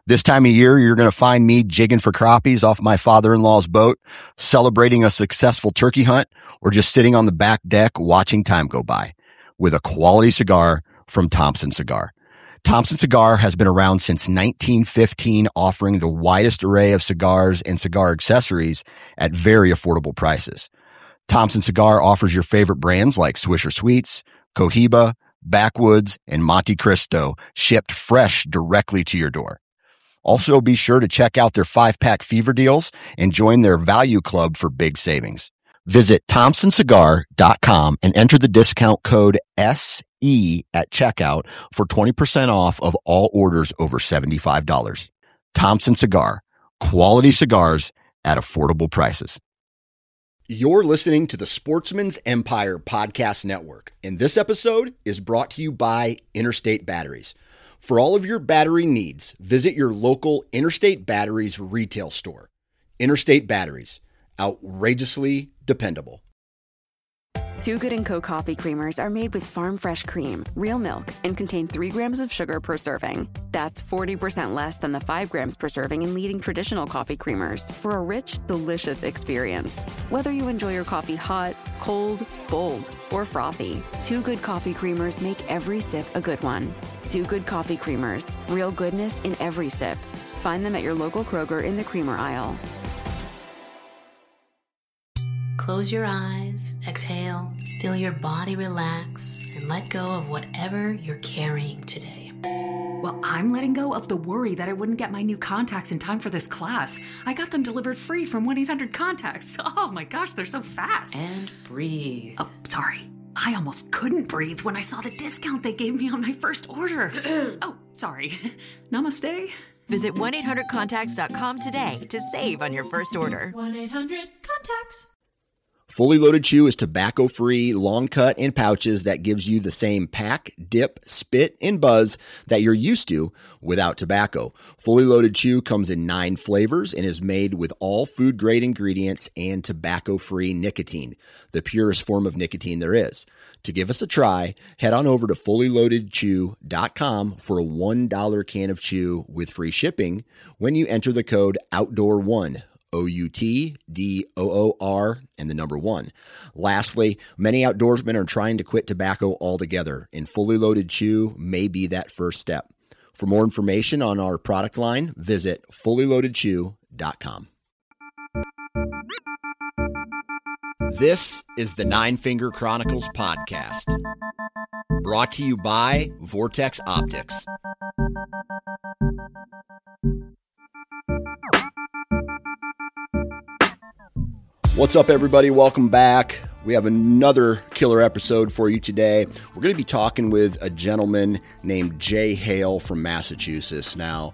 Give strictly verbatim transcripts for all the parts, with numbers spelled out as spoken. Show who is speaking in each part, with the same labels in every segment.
Speaker 1: This time of year, you're going to find me jigging for crappies off my father-in-law's boat, celebrating a successful turkey hunt, or just sitting on the back deck watching time go by with a quality cigar from Thompson Cigar. Thompson Cigar has been around since nineteen fifteen, offering the widest array of cigars and cigar accessories at very affordable prices. Thompson Cigar offers your favorite brands like Swisher Sweets, Cohiba, Backwoods, and Monte Cristo, shipped fresh directly to your door. Also, be sure to check out their five-pack fever deals and join their value club for big savings. Visit thompson cigar dot com and enter the discount code S E at checkout for twenty percent off of all orders over seventy-five dollars. Thompson Cigar, quality cigars at affordable prices. You're listening to the Sportsman's Empire Podcast Network, and this episode is brought to you by Interstate Batteries. For all of your battery needs, visit your local Interstate Batteries retail store. Interstate Batteries, outrageously dependable.
Speaker 2: Too Good and Co. coffee creamers are made with farm fresh cream, real milk, and contain three grams of sugar per serving. That's forty percent less than the five grams per serving in leading traditional coffee creamers for a rich, delicious experience. Whether you enjoy your coffee hot, cold, bold, or frothy, Too Good coffee creamers make every sip a good one. Too Good coffee creamers, real goodness in every sip. Find them at your local Kroger in the creamer aisle.
Speaker 3: Close your eyes, exhale, feel your body relax, and let go of whatever you're carrying today.
Speaker 4: Well, I'm letting go of the worry that I wouldn't get my new contacts in time for this class. I got them delivered free from one eight hundred contacts. Oh my gosh, they're so fast.
Speaker 3: And breathe.
Speaker 4: Oh, sorry. I almost couldn't breathe when I saw the discount they gave me on my first order. Oh, sorry. Namaste.
Speaker 5: Visit one eight hundred contacts dot com today to save on your first order.
Speaker 6: one eight hundred contacts.
Speaker 1: Fully Loaded Chew is tobacco-free, long cut in pouches that gives you the same pack, dip, spit, and buzz that you're used to without tobacco. Fully Loaded Chew comes in nine flavors and is made with all food-grade ingredients and tobacco-free nicotine, the purest form of nicotine there is. To give us a try, head on over to fully loaded chew dot com for a one dollar can of chew with free shipping when you enter the code outdoor one. O U T D O O R and the number one. Lastly, many outdoorsmen are trying to quit tobacco altogether, and Fully Loaded Chew may be that first step. For more information on our product line, visit fully loaded chew dot com. This is the Nine Finger Chronicles podcast, brought to you by Vortex Optics. What's up, everybody? Welcome back. We have another killer episode for you today. We're going to be talking with a gentleman named Jay Hale from Massachusetts. Now,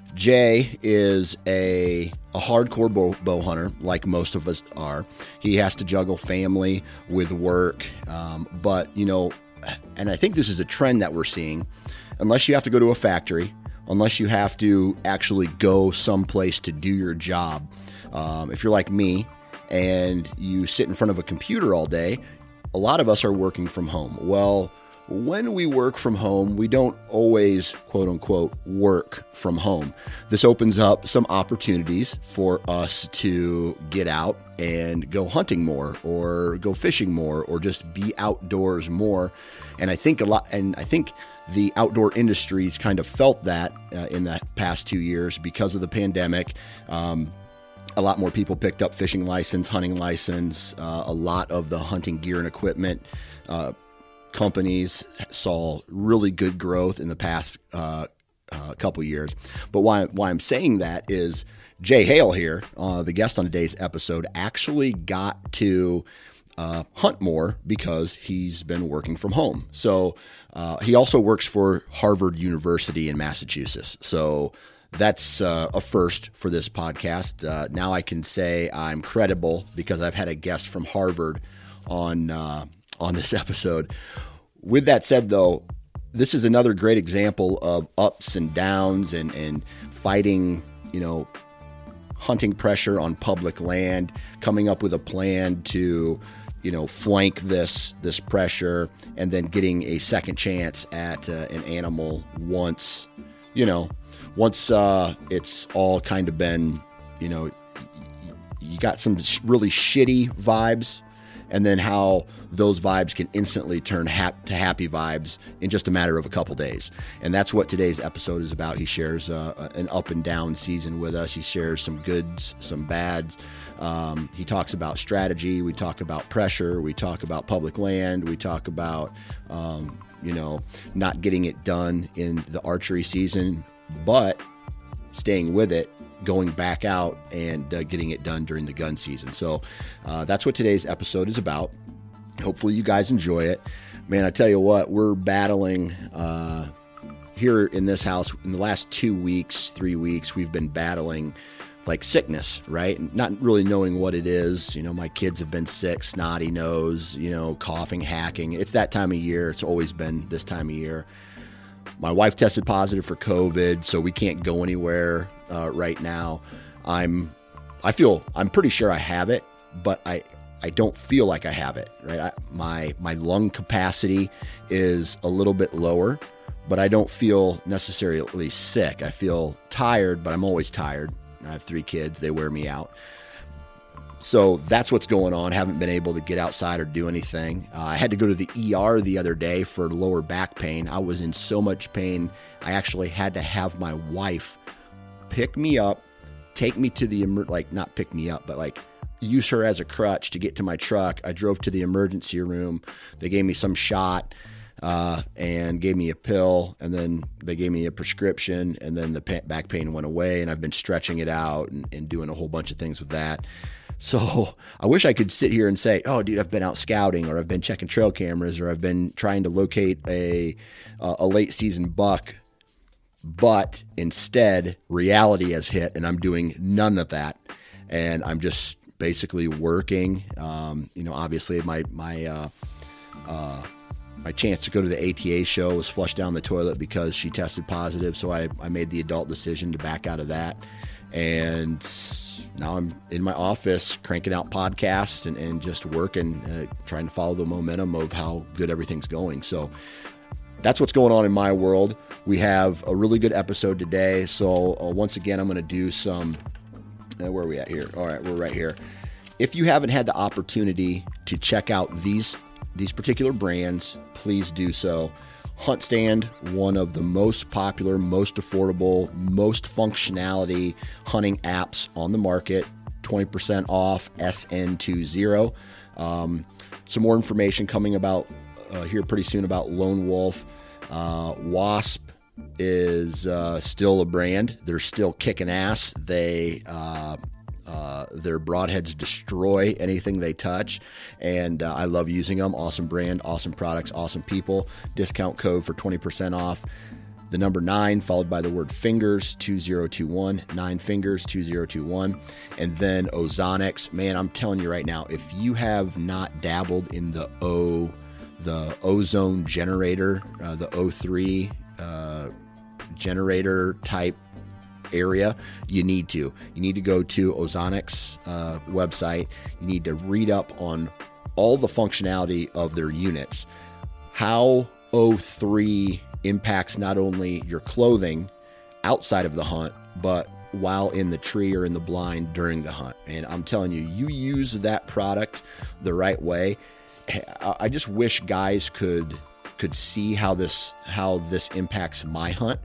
Speaker 1: Jay is a, a hardcore bow, bow hunter, like most of us are. He has to juggle family with work. Um, but, you know, and I think this is a trend that we're seeing, unless you have to go to a factory, unless you have to actually go someplace to do your job. Um, if you're like me, and you sit in front of a computer all day, a lot of us are working from home. Well, when we work from home, we don't always, quote unquote, work from home. This opens up some opportunities for us to get out and go hunting more, or go fishing more, or just be outdoors more. And I think a lot, and I think the outdoor industries kind of felt that uh, in the past two years because of the pandemic. Um, A lot more people picked up fishing license, hunting license. Uh, a lot of the hunting gear and equipment uh, companies saw really good growth in the past uh, uh, couple years. But why, why I'm saying that is Jay Hale here, uh, the guest on today's episode, actually got to uh, hunt more because he's been working from home. So uh, he also works for Harvard University in Massachusetts. So that's uh, a first for this podcast. Uh, now I can say I'm credible because I've had a guest from Harvard on uh, on this episode. With that said, though, this is another great example of ups and downs and, and fighting, you know, hunting pressure on public land, coming up with a plan to, you know, flank this this pressure, and then getting a second chance at uh, an animal once, you know, once uh, it's all kind of been, you know, you got some really shitty vibes, and then how those vibes can instantly turn hap- to happy vibes in just a matter of a couple days. And that's what today's episode is about. He shares uh, an up and down season with us. He shares some goods, some bads. Um, he talks about strategy. We talk about pressure. We talk about public land. We talk about, um, you know, not getting it done in the archery season, but staying with it, going back out and uh, getting it done during the gun season. So uh, that's what today's episode is about. Hopefully you guys enjoy it. Man, I tell you what, we're battling uh, here in this house. In the last two weeks, three weeks, we've been battling like sickness, right? Not really knowing what it is. You know, my kids have been sick, snotty nose, you know, coughing, hacking. It's that time of year. It's always been this time of year. My wife tested positive for COVID, so we can't go anywhere uh, right now. I'm, I feel, I'm pretty sure I have it, but I, I don't feel like I have it, right? I, my, my lung capacity is a little bit lower, but I don't feel necessarily sick. I feel tired, but I'm always tired. I have three kids. They wear me out. So that's what's going on. Haven't been able to get outside or do anything. Uh, I had to go to the E R the other day for lower back pain. I was in so much pain. I actually had to have my wife pick me up, take me to the, emer- like not pick me up, but like use her as a crutch to get to my truck. I drove to the emergency room. They gave me some shot uh, and gave me a pill, and then they gave me a prescription, and then the pa- back pain went away, and I've been stretching it out and, and doing a whole bunch of things with that. So I wish I could sit here and say, oh, dude, I've been out scouting, or I've been checking trail cameras, or I've been trying to locate a uh, a late season buck. But instead, reality has hit, and I'm doing none of that. And I'm just basically working. Um, you know, obviously my my uh, uh, my chance to go to the A T A show was flushed down the toilet because she tested positive. So I, I made the adult decision to back out of that. And now I'm in my office cranking out podcasts and, and just working, uh, trying to follow the momentum of how good everything's going. So that's what's going on in my world. We have a really good episode today. So uh, once again, I'm going to do some, uh, where are we at here? All right, we're right here. If you haven't had the opportunity to check out these, these particular brands, please do so. Hunt Stand, one of the most popular, most affordable, most functionality hunting apps on the market, twenty percent off S N twenty. Um, some more information coming about uh, here pretty soon about Lone Wolf. Uh, Wasp is uh, still a brand. They're still kicking ass. They uh, uh, their broadheads destroy anything they touch, and uh, I love using them. Awesome brand, awesome products, awesome people. Discount code for twenty percent off. The number nine followed by the word fingers, two zero two one, nine fingers, two zero two one. And then Ozonics. Man, I'm telling you right now, if you have not dabbled in the O, the ozone generator, uh, the O three uh, generator type area, you need to. You need to go to Ozonics uh, website. You need to read up on all the functionality of their units. How O three impacts not only your clothing outside of the hunt, but while in the tree or in the blind during the hunt. And I'm telling you, you use that product the right way. I just wish guys could could see how this how this impacts my hunt.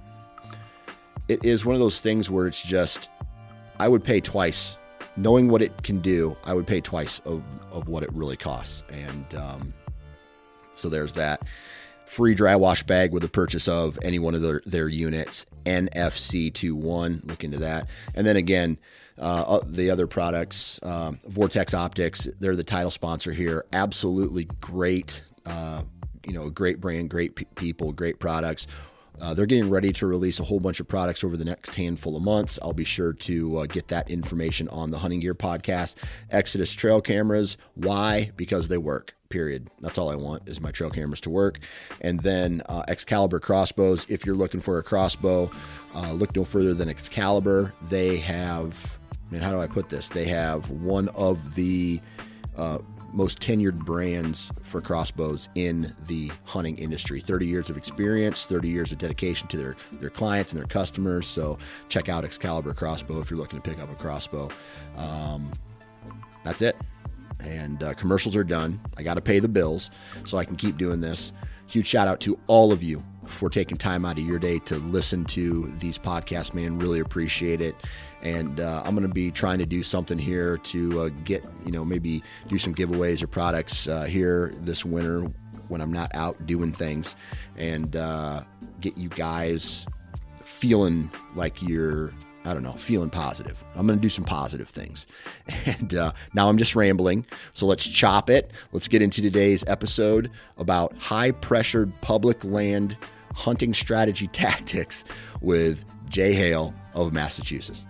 Speaker 1: It is one of those things where it's just, I would pay twice. Knowing what it can do, I would pay twice of, of what it really costs. And um, so there's that. Free dry wash bag with the purchase of any one of their, their units. N F C twenty-one, look into that. And then again, uh, the other products, um, Vortex Optics, they're the title sponsor here. Absolutely great, uh, you know, great brand, great pe- people, great products. Uh, they're getting ready to release a whole bunch of products over the next handful of months. I'll be sure to uh, get that information on the Hunting Gear podcast. Exodus trail cameras. Why? Because they work, period. That's all I want is my trail cameras to work. And then uh, Excalibur crossbows. If you're looking for a crossbow, uh, look no further than Excalibur. They have, man, how do I put this? They have one of the uh, most tenured brands for crossbows in the hunting industry. thirty years of experience, thirty years of dedication to their, their clients and their customers. So check out Excalibur Crossbow if you're looking to pick up a crossbow. Um, that's it. And uh, commercials are done. I got to pay the bills so I can keep doing this. Huge shout out to all of you for taking time out of your day to listen to these podcasts, man. Really appreciate it. And uh, I'm going to be trying to do something here to uh, get, you know, maybe do some giveaways or products uh, here this winter when I'm not out doing things, and uh, get you guys feeling like you're, I don't know, feeling positive. I'm going to do some positive things. And uh, now I'm just rambling. So let's chop it. Let's get into today's episode about high-pressured public land hunting strategy tactics with Jay Hale of Massachusetts.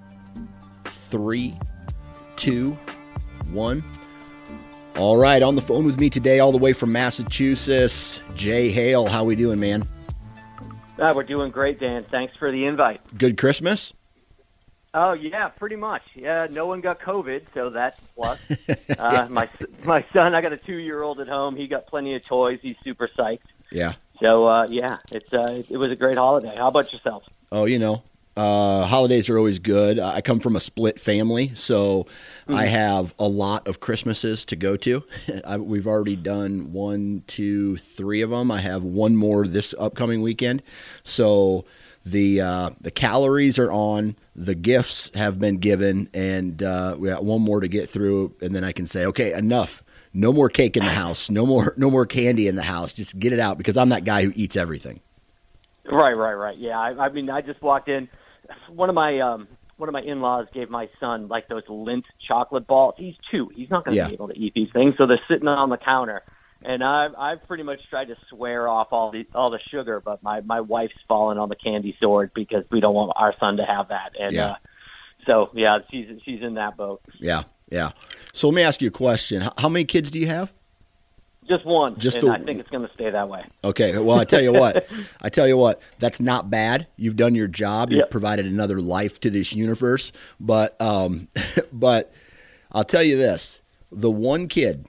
Speaker 1: Three, two, one. All right, on the phone with me today, all the way from Massachusetts, Jay Hale. How we doing, man?
Speaker 7: Uh, we're doing great, Dan. Thanks for the invite.
Speaker 1: Good Christmas?
Speaker 7: Oh, yeah, pretty much. Yeah, no one got COVID, so that's a plus. uh, my my son, I got a two-year-old at home. He got plenty of toys. He's super psyched.
Speaker 1: Yeah.
Speaker 7: So, uh, yeah, it's uh, it was a great holiday. How about yourself?
Speaker 1: Oh, you know, uh, holidays are always good. I come from a split family, so mm-hmm. I have a lot of Christmases to go to. I, we've already done one, two, three of them. I have one more this upcoming weekend. So the uh, the calories are on. The gifts have been given, and uh, we got one more to get through, and then I can say, okay, enough. No more cake in the house. No more no more candy in the house. Just get it out, because I'm that guy who eats everything.
Speaker 7: Right, right, right. Yeah, I, I mean, I just walked in. One of my um, one of my in-laws gave my son like those Lindt chocolate balls. He's two. He's not going to
Speaker 1: yeah.
Speaker 7: be able to eat these things, so they're sitting on the counter. And I've I've pretty much tried to swear off all the all the sugar, but my, my wife's fallen on the candy sword because we don't want our son to have that. And
Speaker 1: yeah.
Speaker 7: uh, so yeah, she's she's in that boat.
Speaker 1: Yeah, yeah. So let me ask you a question. How, how many kids do you have?
Speaker 7: Just one.
Speaker 1: Just
Speaker 7: and
Speaker 1: the...
Speaker 7: I think it's going to stay that way.
Speaker 1: Okay. Well, I tell you what. I tell you what. That's not bad. You've done your job. You've
Speaker 7: yep.
Speaker 1: provided another life to this universe. But um, but I'll tell you this: the one kid.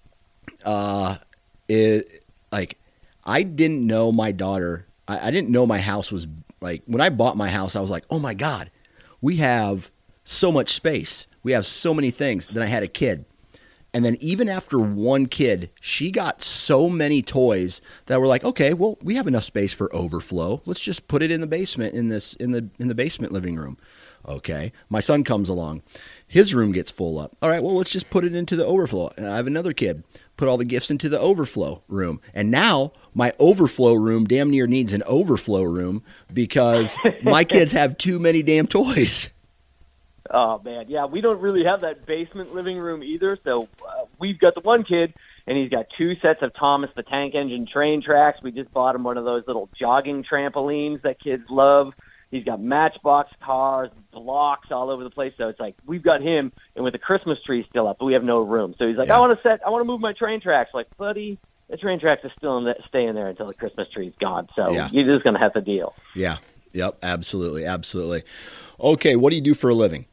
Speaker 1: Uh, it, like, I didn't know my daughter, I, I didn't know my house was, like, when I bought my house, I was like, oh my God, we have so much space. We have so many things. Then I had a kid. And then even after one kid, she got so many toys that were like, okay, well, we have enough space for overflow. Let's just put it in the basement, in this, in the, in the basement living room. Okay. My son comes along. His room gets full up. All right, well, let's just put it into the overflow. And I have another kid. Put all the gifts into the overflow room. And now my overflow room damn near needs an overflow room because my kids have too many damn toys.
Speaker 7: Oh, man. Yeah, we don't really have that basement living room either. So uh, we've got the one kid, and he's got two sets of Thomas the Tank Engine train tracks. We just bought him one of those little jogging trampolines that kids love. He's got Matchbox cars, blocks all over the place. So it's like we've got him, and with the Christmas tree still up, but we have no room. So he's like, yeah. I want to set, I want to move my train tracks. Like, buddy, the train tracks are still in the, staying there until the Christmas tree's gone. So yeah. you're just going to have to deal.
Speaker 1: Yeah. Yep. Absolutely. Absolutely. Okay. What do you do for a living?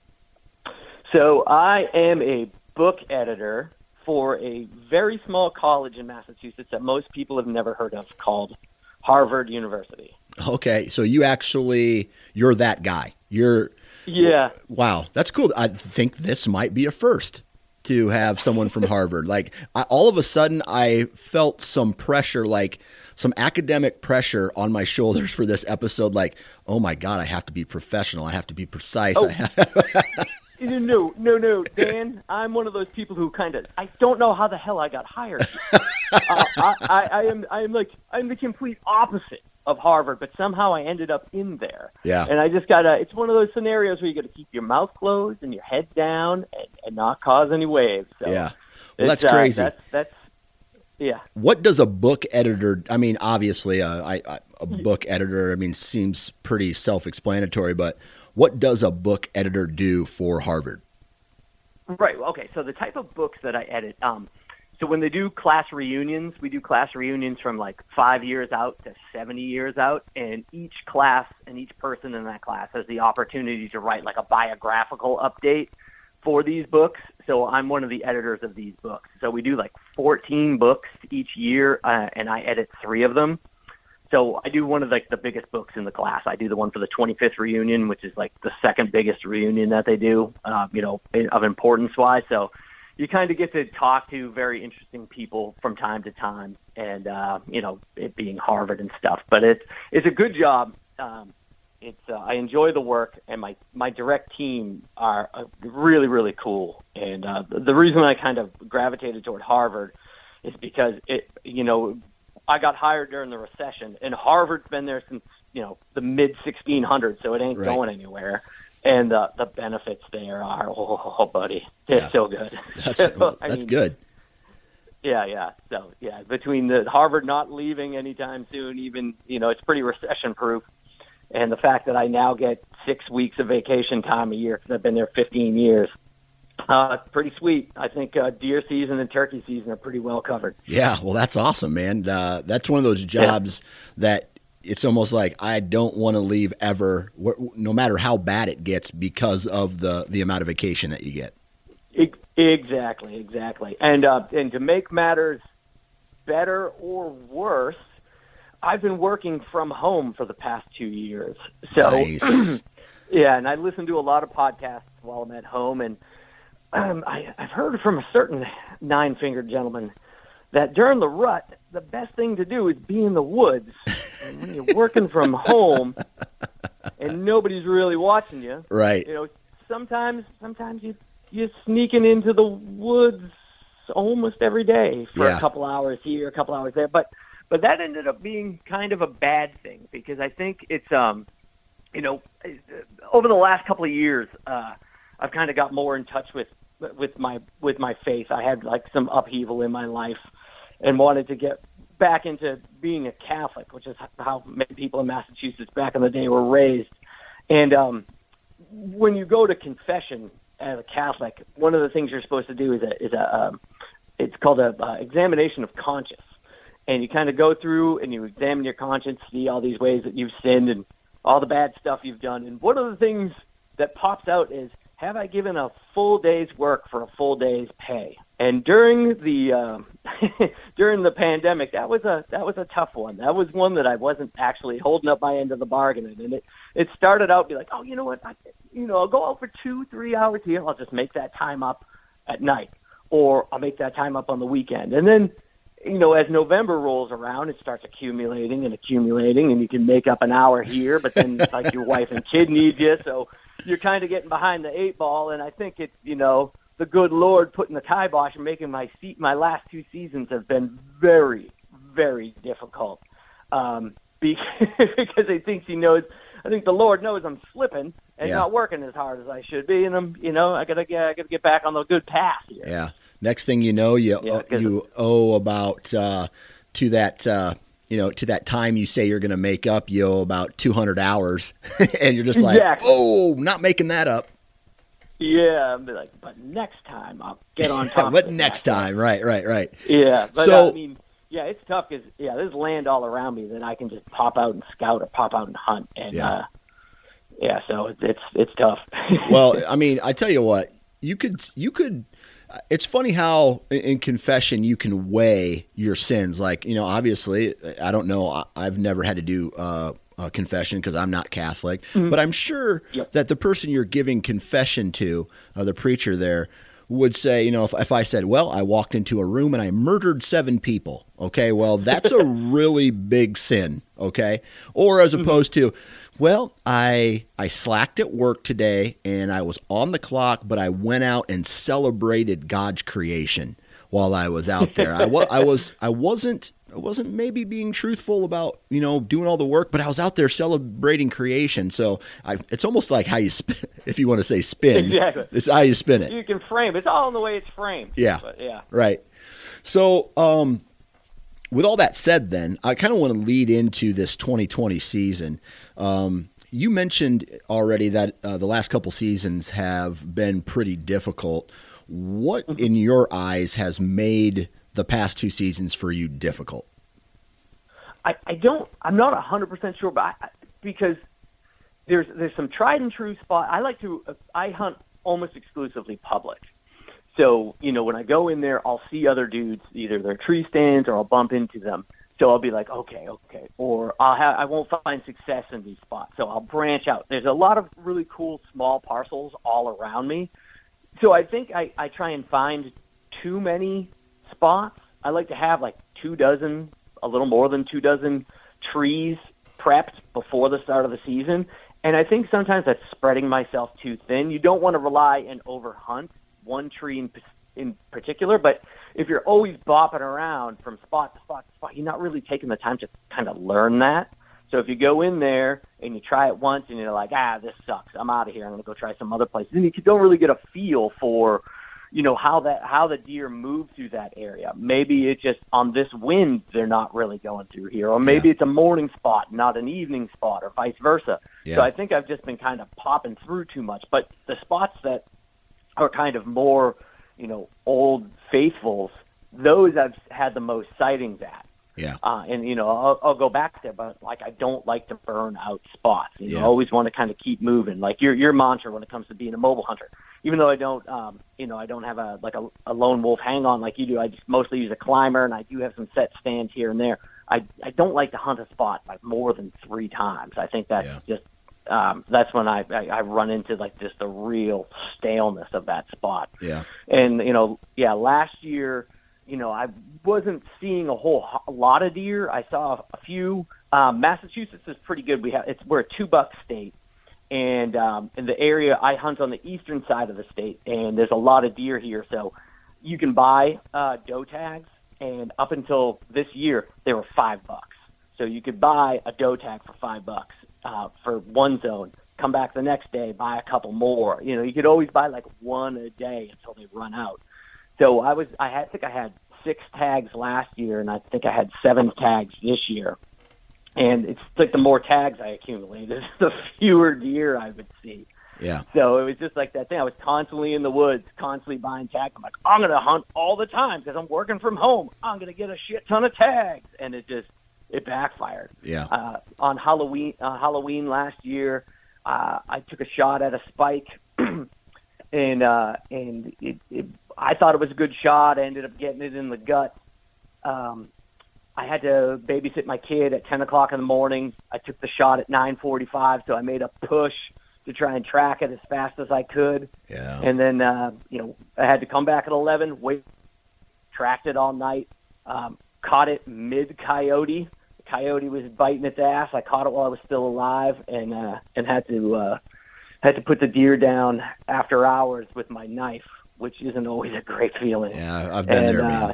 Speaker 7: So I am a book editor for a very small college in Massachusetts that most people have never heard of called Harvard University.
Speaker 1: Okay, so you actually, you're that guy. You're,
Speaker 7: yeah.
Speaker 1: Wow, that's cool. I think this might be a first to have someone from Harvard. Like, I, all of a sudden, I felt some pressure, like some academic pressure on my shoulders for this episode. Like, oh my God, I have to be professional. I have to be precise.
Speaker 7: Oh.
Speaker 1: I have-
Speaker 7: No, no, no, Dan. I'm one of those people who kind of, I don't know how the hell I got hired. uh, I, I, I am, I am like, I'm the complete opposite of Harvard, but somehow I ended up in there.
Speaker 1: Yeah.
Speaker 7: And I just gotta, it's one of those scenarios where you gotta keep your mouth closed and your head down and, and not cause any waves. So
Speaker 1: yeah. Well, that's crazy.
Speaker 7: Uh, that's, that's, yeah.
Speaker 1: What does a book editor, I mean, obviously uh, I, I, a book editor, I mean, seems pretty self-explanatory, but what does a book editor do for Harvard?
Speaker 7: Right. Okay. So the type of books that I edit, um, so when they do class reunions, we do class reunions from like five years out to seventy years out, and each class and each person in that class has the opportunity to write like a biographical update for these books. So I'm one of the editors of these books. So we do like fourteen books each year, uh, and I edit three of them. So I do one of like the biggest books in the class. I do the one for the twenty-fifth reunion, which is like the second biggest reunion that they do, uh, you know, of importance wise. So you kind of get to talk to very interesting people from time to time, and uh, you know, it being Harvard and stuff. But it's it's a good job. Um, it's uh, I enjoy the work, and my my direct team are uh, really really cool. And uh, the, the reason I kind of gravitated toward Harvard is because it, you know, I got hired during the recession, and Harvard's been there since, you know, the mid sixteen hundreds, so it ain't right. going anywhere. And uh, the benefits there are, oh, buddy, it's yeah. so good.
Speaker 1: That's,
Speaker 7: so,
Speaker 1: well,
Speaker 7: I
Speaker 1: that's
Speaker 7: mean,
Speaker 1: good.
Speaker 7: Yeah, yeah. So, yeah, between the Harvard not leaving anytime soon, even, you know, it's pretty recession-proof, and the fact that I now get six weeks of vacation time a year because I've been there fifteen years, Uh, pretty sweet. I think uh, deer season and turkey season are pretty well covered.
Speaker 1: Yeah, well, that's awesome, man. Uh, that's one of those jobs yeah. that it's almost like I don't want to leave ever, no matter how bad it gets, because of the, the amount of vacation that you get.
Speaker 7: Exactly, exactly. And uh, and to make matters better or worse, I've been working from home for the past two years. So,
Speaker 1: nice.
Speaker 7: Yeah, and I listen to a lot of podcasts while I'm at home, and Um, I, I've heard from a certain nine-fingered gentleman that during the rut, the best thing to do is be in the woods. And when you're working from home and nobody's really watching you,
Speaker 1: right?
Speaker 7: You know, sometimes sometimes you you're sneaking into the woods almost every day for
Speaker 1: yeah.
Speaker 7: a couple hours here, a couple hours there. But but that ended up being kind of a bad thing, because I think it's um, you know, over the last couple of years, uh, I've kind of got more in touch with. with my with my faith. I had like some upheaval in my life and wanted to get back into being a Catholic, which is how many people in Massachusetts back in the day were raised. And um, when you go to confession as a Catholic, one of the things you're supposed to do is a is a um, it's called a uh, examination of conscience. And you kind of go through and you examine your conscience, see all these ways that you've sinned and all the bad stuff you've done. And one of the things that pops out is, have I given a full day's work for a full day's pay? And during the uh, during the pandemic, that was a that was a tough one. That was one that I wasn't actually holding up my end of the bargain in. And it, it started out be like, oh, you know what, I, you know, I'll go out for two, three hours here. I'll just make that time up at night, or I'll make that time up on the weekend. And then, you know, as November rolls around, it starts accumulating and accumulating, and you can make up an hour here, but then like your wife and kid need you, so you're kind of getting behind the eight ball. And I think it's, you know, the good Lord putting the kibosh and making my seat, my last two seasons have been very, very difficult. Um, because he thinks he knows, I think the Lord knows I'm slipping and
Speaker 1: yeah.
Speaker 7: not working as hard as I should be. And I'm, you know, I gotta get, I gotta get back on the good path here.
Speaker 1: Yeah. Next thing you know, you,
Speaker 7: yeah,
Speaker 1: uh, you owe about, uh, to that, uh, you know, to that time you say you're going to make up, you owe about two hundred hours, and you're just like,
Speaker 7: exactly.
Speaker 1: oh, not making that up.
Speaker 7: Yeah, I'll be like, but next time I'll get on top.
Speaker 1: But
Speaker 7: of
Speaker 1: next
Speaker 7: that.
Speaker 1: time, right, right, right.
Speaker 7: Yeah, but
Speaker 1: so,
Speaker 7: I mean, yeah, it's tough because yeah, there's land all around me that I can just pop out and scout or pop out and hunt, and
Speaker 1: yeah,
Speaker 7: uh, yeah, so it's it's, it's tough.
Speaker 1: Well, I mean, I tell you what, you could you could. It's funny how in confession you can weigh your sins. Like, you know, obviously, I don't know. I've never had to do uh, a confession because I'm not Catholic. Mm-hmm. But I'm sure yep. that the person you're giving confession to, uh, the preacher there, would say, you know, if, if I said, well, I walked into a room and I murdered seven people. Okay, well, that's a really big sin. Okay. Or as opposed mm-hmm. to, well, I I slacked at work today and I was on the clock, but I went out and celebrated God's creation while I was out there. I, wa- I was I wasn't I wasn't maybe being truthful about, you know, doing all the work, but I was out there celebrating creation. So I, it's almost like how you spin, if you want to say spin.
Speaker 7: Exactly.
Speaker 1: It's how you spin it.
Speaker 7: You can frame. It's all in the way it's framed.
Speaker 1: Yeah.
Speaker 7: But yeah.
Speaker 1: Right. So, um, with all that said, then, I kind of want to lead into this twenty twenty season. Um, you mentioned already that uh, the last couple seasons have been pretty difficult. What, mm-hmm. in your eyes, has made the past two seasons for you difficult?
Speaker 7: I, I don't. I'm not one hundred percent sure, but I, because there's there's some tried and true spot. I like to. I hunt almost exclusively public. So, you know, when I go in there, I'll see other dudes, either their tree stands or I'll bump into them. So I'll be like, okay, okay. Or I'll have, I won't find success in these spots. So I'll branch out. There's a lot of really cool small parcels all around me. So I think I, I try and find too many spots. I like to have like two dozen, a little more than two dozen trees prepped before the start of the season. And I think sometimes that's spreading myself too thin. You don't want to rely and overhunt one tree in, in particular, but if you're always bopping around from spot to spot to spot, you're not really taking the time to kind of learn that. So if you go in there and you try it once and you're like, ah, this sucks, I'm out of here, I'm going to go try some other places, and you don't really get a feel for, you know, how that how the deer move through that area. Maybe it's just on this wind they're not really going through here, or maybe yeah. it's a morning spot, not an evening spot, or vice versa. Yeah. So I think I've just been kind of popping through too much. But the spots that are kind of more, you know, old faithfuls, those I've had the most sightings at.
Speaker 1: Yeah.
Speaker 7: Uh, and, you know, I'll, I'll go back there, but, like, I don't like to burn out spots. You know,
Speaker 1: yeah.
Speaker 7: I always want to kind of keep moving. Like your your mantra when it comes to being a mobile hunter. Even though I don't, um, you know, I don't have a like a, a lone wolf hang on like you do. I just mostly use a climber, and I do have some set stands here and there. I I don't like to hunt a spot like more than three times. I think that's yeah. just um, that's when I, I I run into like just the real staleness of that spot.
Speaker 1: Yeah.
Speaker 7: And you know, yeah, last year, you know, I wasn't seeing a whole a lot of deer. I saw a few. Um, Massachusetts is pretty good. We have it's we're a two buck state. And um, in the area, I hunt on the eastern side of the state, and there's a lot of deer here. So you can buy uh, doe tags, and up until this year, they were five bucks. So you could buy a doe tag for five bucks uh, for one zone. Come back the next day, buy a couple more. You know, you could always buy like one a day until they run out. So I was, I had, I think I had six tags last year, and I think I had seven tags this year. And it's like the more tags I accumulated, the fewer deer I would see.
Speaker 1: Yeah.
Speaker 7: So it was just like that thing. I was constantly in the woods, constantly buying tags. I'm like, I'm going to hunt all the time because I'm working from home. I'm going to get a shit ton of tags. And it just, it backfired.
Speaker 1: Yeah.
Speaker 7: Uh, on Halloween, uh, Halloween last year, uh, I took a shot at a spike, and uh, and it, it, I thought it was a good shot. I ended up getting it in the gut. Um, I had to babysit my kid at ten o'clock in the morning. I took the shot at nine forty-five, so I made a push to try and track it as fast as I could.
Speaker 1: Yeah.
Speaker 7: And then, uh, you know, I had to come back at eleven, wait, tracked it all night, um, caught it mid-coyote. The coyote was biting its ass. I caught it while I was still alive, and uh, and had to uh, had to put the deer down after hours with my knife, which isn't always a great feeling.
Speaker 1: Yeah, I've been
Speaker 7: and,
Speaker 1: there,
Speaker 7: uh,
Speaker 1: man.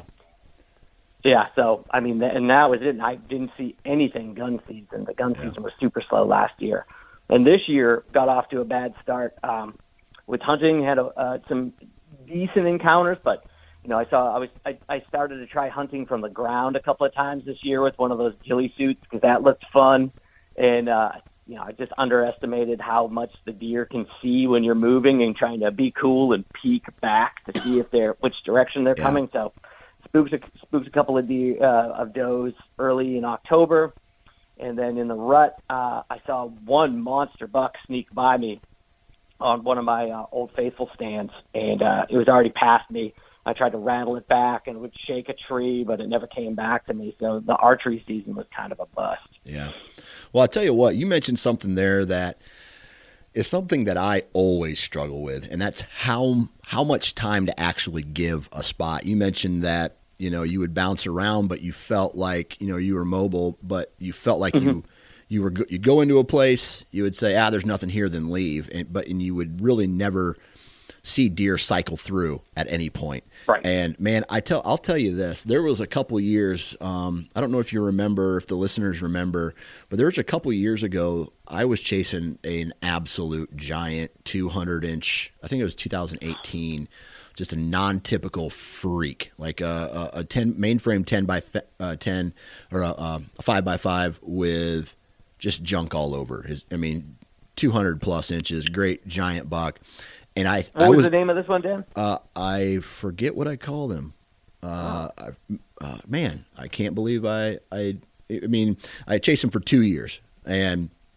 Speaker 7: Yeah, so, I mean, and that was it. And I didn't see anything gun season. The gun
Speaker 1: yeah.
Speaker 7: season was super slow last year. And this year got off to a bad start. Um, with hunting, had a, uh, some decent encounters, but, you know, I saw, I was, I, I started to try hunting from the ground a couple of times this year with one of those ghillie suits because that looked fun. And, uh, you know, I just underestimated how much the deer can see when you're moving and trying to be cool and peek back to see if they're, which direction they're
Speaker 1: yeah.
Speaker 7: coming. So, Spooked a, spooked a couple of deer, uh, of does early in October, and then in the rut, uh, I saw one monster buck sneak by me on one of my uh, Old Faithful stands, and uh, it was already past me. I tried to rattle it back, and it would shake a tree, but it never came back to me. So the archery season was kind of a bust.
Speaker 1: Yeah. Well, I'll tell you what, you mentioned something there that is something that I always struggle with, and that's how how much time to actually give a spot. You mentioned that, you know, you would bounce around, but you felt like, you know, you were mobile, but you felt like mm-hmm. you you were you go into a place, you would say, ah, there's nothing here, then leave, and, but and you would really never see deer cycle through at any point.
Speaker 7: Right.
Speaker 1: And man, I tell I'll tell you this. There was a couple years. Um, I don't know if you remember, if the listeners remember, but there was a couple years ago. I was chasing an absolute giant two hundred inch. I think it was two thousand eighteen. Just a non-typical freak, like a, a, a ten mainframe ten by ten or a, a five by five with just junk all over. His, I mean, two hundred plus inches, great giant buck. And I,
Speaker 7: what
Speaker 1: I
Speaker 7: was,
Speaker 1: was
Speaker 7: the name of this one, Dan?
Speaker 1: Uh, I forget what I called him. Uh, oh. I, uh, man, I can't believe I, I, I mean, I chased him for two years, and
Speaker 7: yeah,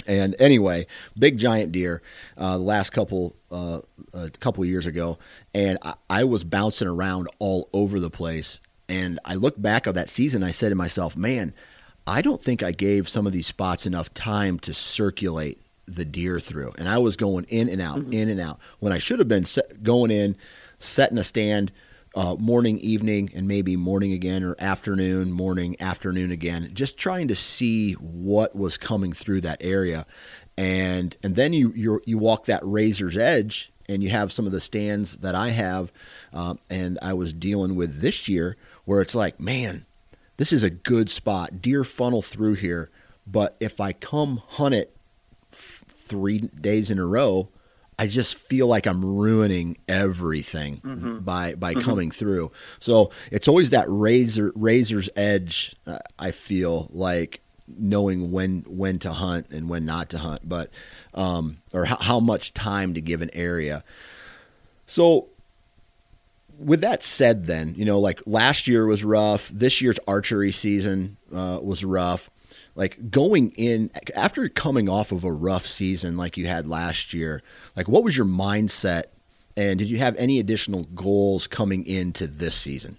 Speaker 1: And anyway, big giant deer, uh, the last couple, uh, a couple years ago. And I, I was bouncing around all over the place. And I look back on that season, I said to myself, man, I don't think I gave some of these spots enough time to circulate the deer through. And I was going in and out, mm-hmm. in and out, when I should have been set, going in, setting a stand, uh, morning, evening, and maybe morning again, or afternoon, morning, afternoon again, just trying to see what was coming through that area. And and then you you you walk that razor's edge, and you have some of the stands that I have, uh, and I was dealing with this year, where it's like, man, this is a good spot. Deer funnel through here, but if I come hunt it f- three days in a row, I just feel like I'm ruining everything mm-hmm. by by mm-hmm. coming through. So it's always that razor razor's edge. Uh, I feel like knowing when when to hunt and when not to hunt, but um, or h- how much time to give an area. So with that said, then, you know, like last year was rough. This year's archery season uh, was rough. Like going in after coming off of a rough season like you had last year, like what was your mindset, and did you have any additional goals coming into this season?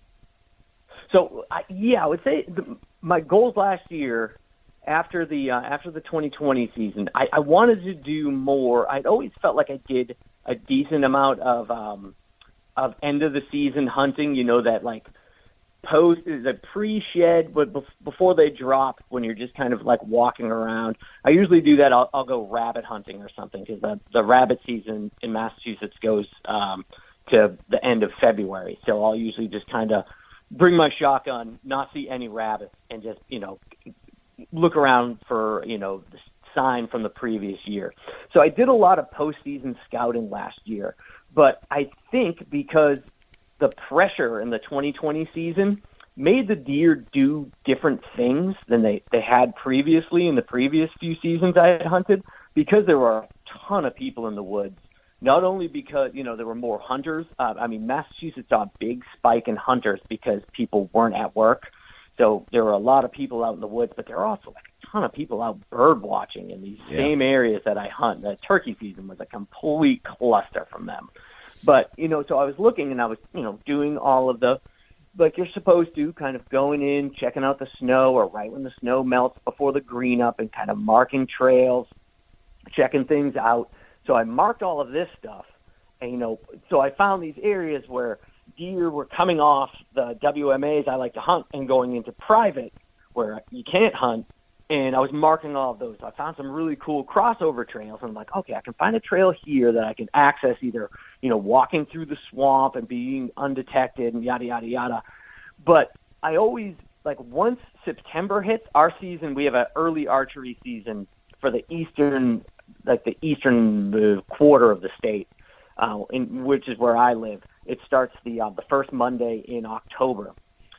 Speaker 7: So I, yeah, I would say the, my goals last year after the uh, after the twenty twenty season, I, I wanted to do more. I'd always felt like I did a decent amount of um, of end of the season hunting. You know, that like post is a pre-shed, but before they drop, when you're just kind of like walking around. I usually do that. I'll, I'll go rabbit hunting or something, because the, the rabbit season in Massachusetts goes um, to the end of February. So I'll usually just kind of bring my shotgun, not see any rabbits, and just, you know, look around for, you know, the sign from the previous year. So I did a lot of postseason scouting last year, but I think because the pressure in the twenty twenty season made the deer do different things than they, they had previously in the previous few seasons I had hunted, because there were a ton of people in the woods. Not only because, you know, there were more hunters. Uh, I mean, Massachusetts saw a big spike in hunters because people weren't at work. So there were a lot of people out in the woods, but there were also like a ton of people out bird watching in these yeah. same areas that I hunt. The turkey season was a complete cluster from them. But, you know, so I was looking and I was, you know, doing all of the, like you're supposed to, kind of going in, checking out the snow, or right when the snow melts before the green up, and kind of marking trails, checking things out. So I marked all of this stuff. And, you know, so I found these areas where deer were coming off the W M As I like to hunt and going into private where you can't hunt. And I was marking all of those. So I found some really cool crossover trails. And I'm like, okay, I can find a trail here that I can access either, you know, walking through the swamp and being undetected and yada, yada, yada. But I always, like, once September hits, our season, we have an early archery season for the eastern, like the eastern uh, quarter of the state, uh, in, which is where I live. It starts the uh, the first Monday in October.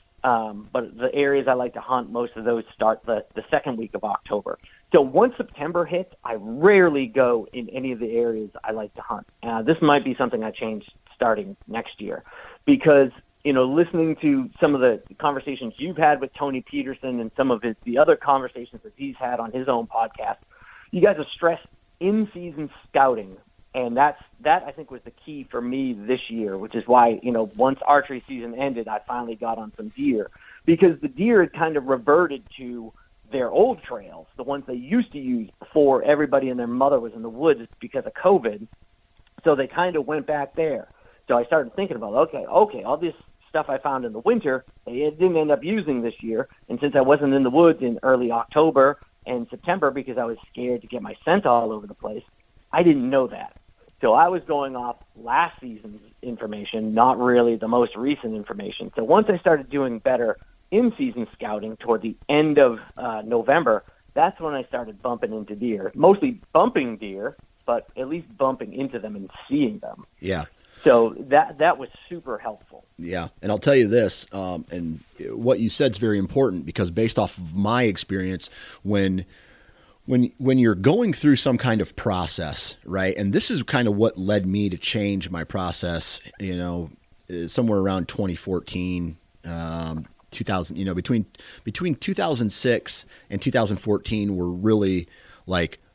Speaker 7: Um, but the areas I like to hunt, most of those start the, the second week of October. So once September hits, I rarely go in any of the areas I like to hunt. Uh, this might be something I change starting next year, because, you know, listening to some of the conversations you've had with Tony Peterson and some of his, the other conversations that he's had on his own podcast, you guys have stressed in-season scouting. And that's, that I think was the key for me this year, which is why, you know, once archery season ended, I finally got on some deer, because the deer had kind of reverted to their old trails, the ones they used to use before everybody and their mother was in the woods because of COVID. So they kind of went back there. So I started thinking about, okay, okay, all this stuff I found in the winter, they didn't end up using this year. And since I wasn't in the woods in early October and September because I was scared to get my scent all over the place, I didn't know that. So I was going off last season's information, not really the most recent information. So once I started doing better in-season scouting toward the end of uh, November, that's when I started bumping into deer. Mostly bumping deer, but at least bumping into them and seeing them.
Speaker 1: Yeah.
Speaker 7: So that that was super helpful.
Speaker 1: Yeah, and I'll tell you this, um, and what you said is very important, because based off of my experience, when when when you're going through some kind of process, right, and this is kind of what led me to change my process, you know, somewhere around twenty fourteen, um, two thousand, you know, between between two thousand six and two thousand fourteen were really like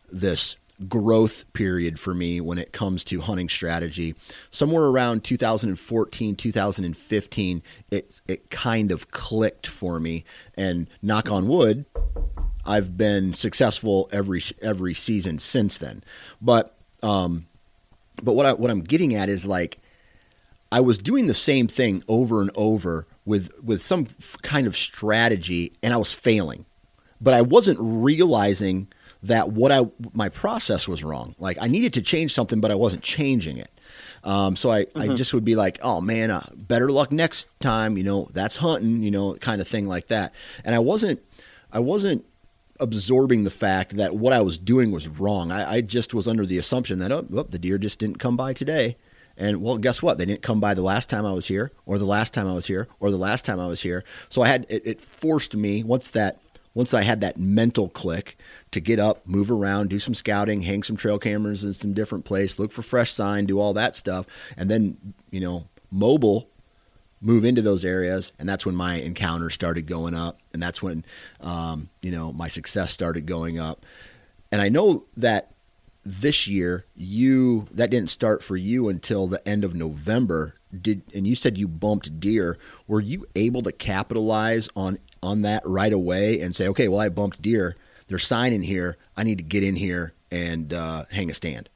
Speaker 1: this growth period for me when it comes to hunting strategy. Somewhere around two thousand fourteen, two thousand fifteen, it it kind of clicked for me, and knock on wood, I've been successful every every season since then. But um, but what I what I'm getting at is, like, I was doing the same thing over and over with with some kind of strategy, and I was failing, but I wasn't realizing that what I my process was wrong. Like, I needed to change something, but I wasn't changing it. Um, so I, mm-hmm. I just would be like, oh man, uh, better luck next time. You know, that's hunting. You know, kind of thing like that. And I wasn't I wasn't absorbing the fact that what I was doing was wrong. I, I just was under the assumption that oh, oh, the deer just didn't come by today. And well, guess what? They didn't come by the last time I was here, or the last time I was here, or the last time I was here. So I had it, it forced me once that. Once I had that mental click to get up, move around, do some scouting, hang some trail cameras in some different place, look for fresh sign, do all that stuff, and then, you know, mobile, move into those areas, and that's when my encounters started going up, and that's when, um, you know, my success started going up. And I know that this year, you that didn't start for you until the end of November. Did and you said you bumped deer. Were you able to capitalize on on that right away and say, okay, well, I bumped deer. There's sign in here. I need to get in here and uh, hang a stand.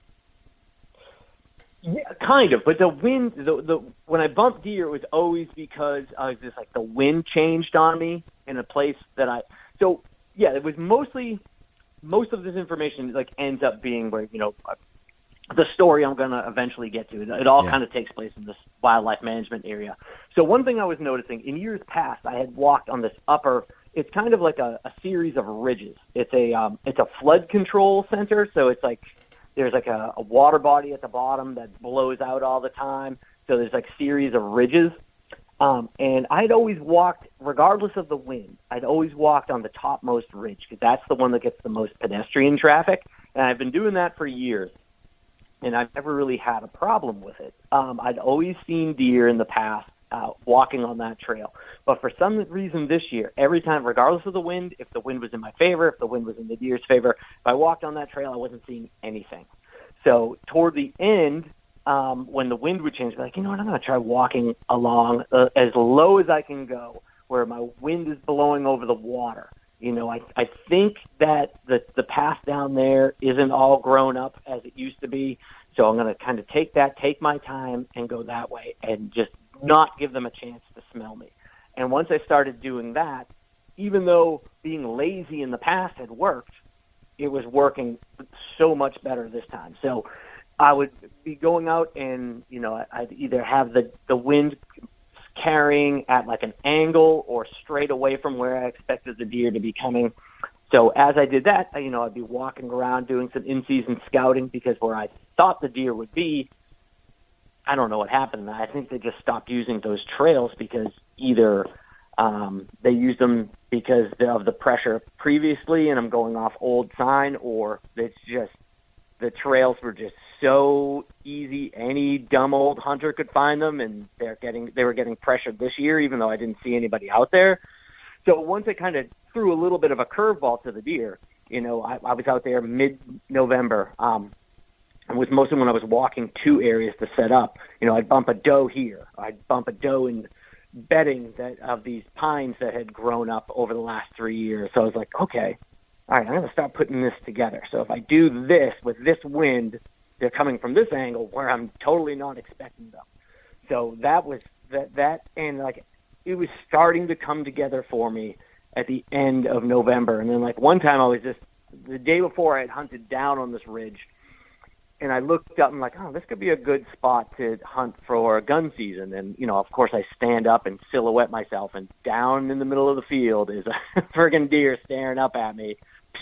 Speaker 7: Yeah, kind of. But the wind, the, the when I bumped deer, it was always because I was just like the wind changed on me in a place that I. So yeah, it was mostly most of this information like ends up being where, you know, the story I'm going to eventually get to. It all
Speaker 1: yeah.
Speaker 7: kind of takes place in this wildlife management area. So one thing I was noticing in years past, I had walked on this upper, it's kind of like a, a series of ridges. It's a, um, it's a flood control center. So it's like, there's like a, a water body at the bottom that blows out all the time. So there's like series of ridges. Um, and I'd always walked, regardless of the wind, I'd always walked on the topmost ridge because that's the one that gets the most pedestrian traffic. And I've been doing that for years. And I've never really had a problem with it. Um, I'd always seen deer in the past uh, walking on that trail. But for some reason this year, every time, regardless of the wind, if the wind was in my favor, if the wind was in the deer's favor, if I walked on that trail, I wasn't seeing anything. So toward the end, um, when the wind would change, I'd be like, you know what, I'm going to try walking along uh, as low as I can go where my wind is blowing over the water. You know, I I think that the the path down there isn't all grown up as it used to be. So I'm going to kind of take that, take my time, and go that way, and just not give them a chance to smell me. And once I started doing that, even though being lazy in the past had worked, it was working so much better this time. So I would be going out, and you know, I'd either have the the wind carrying at like an angle or straight away from where I expected the deer to be coming. So as I did that, you know, I'd be walking around doing some in-season scouting because where I thought the deer would be, I don't know what happened. I think they just stopped using those trails because either um, they used them because of the pressure previously and I'm going off old sign, or it's just the trails were just so easy. Any dumb old hunter could find them, and they're getting they were getting pressured this year, even though I didn't see anybody out there. So once I kind of threw a little bit of a curveball to the deer, you know, I, I was out there mid-November. Um, it was mostly when I was walking two areas to set up. You know, I'd bump a doe here. I'd bump a doe in bedding that of these pines that had grown up over the last three years. So I was like, okay, all right, I'm going to start putting this together. So if I do this with this wind, they're coming from this angle where I'm totally not expecting them. So that was that, that and like it was starting to come together for me at the end of November. And then like one time I was just, the day before I had hunted down on this ridge, and I looked up and like, oh, this could be a good spot to hunt for gun season. And, you know, of course I stand up and silhouette myself, and down in the middle of the field is a friggin' deer staring up at me.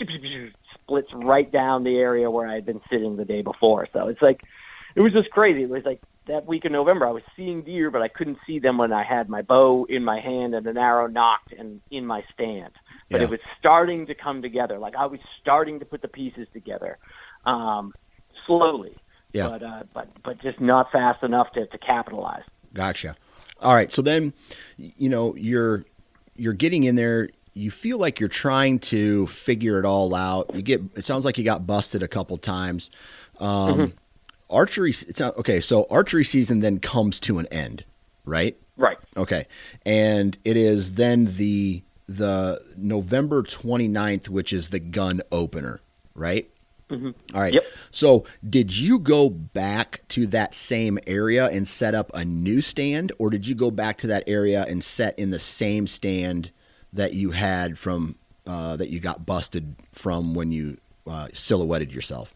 Speaker 7: Splits right down the area where I had been sitting the day before. So it's like, it was just crazy. It was like that week in November, I was seeing deer, but I couldn't see them when I had my bow in my hand and an arrow knocked and in my stand. But
Speaker 1: yeah.
Speaker 7: It was starting to come together. Like I was starting to put the pieces together. Um, slowly,
Speaker 1: yeah.
Speaker 7: but, uh, but, but just not fast enough to, to capitalize.
Speaker 1: Gotcha. All right. So then, you know, you're, you're getting in there, you feel like you're trying to figure it all out. You get, it sounds like you got busted a couple times. Um, mm-hmm. Archery, it's not, okay, so archery season then comes to an end, right?
Speaker 7: Right.
Speaker 1: Okay. And it is then the the November twenty-ninth, which is the gun opener, right?
Speaker 7: Mm-hmm.
Speaker 1: All right.
Speaker 7: Yep.
Speaker 1: So did you go back to that same area and set up a new stand, or did you go back to that area and set in the same stand that you had from uh, that you got busted from when you uh, silhouetted yourself?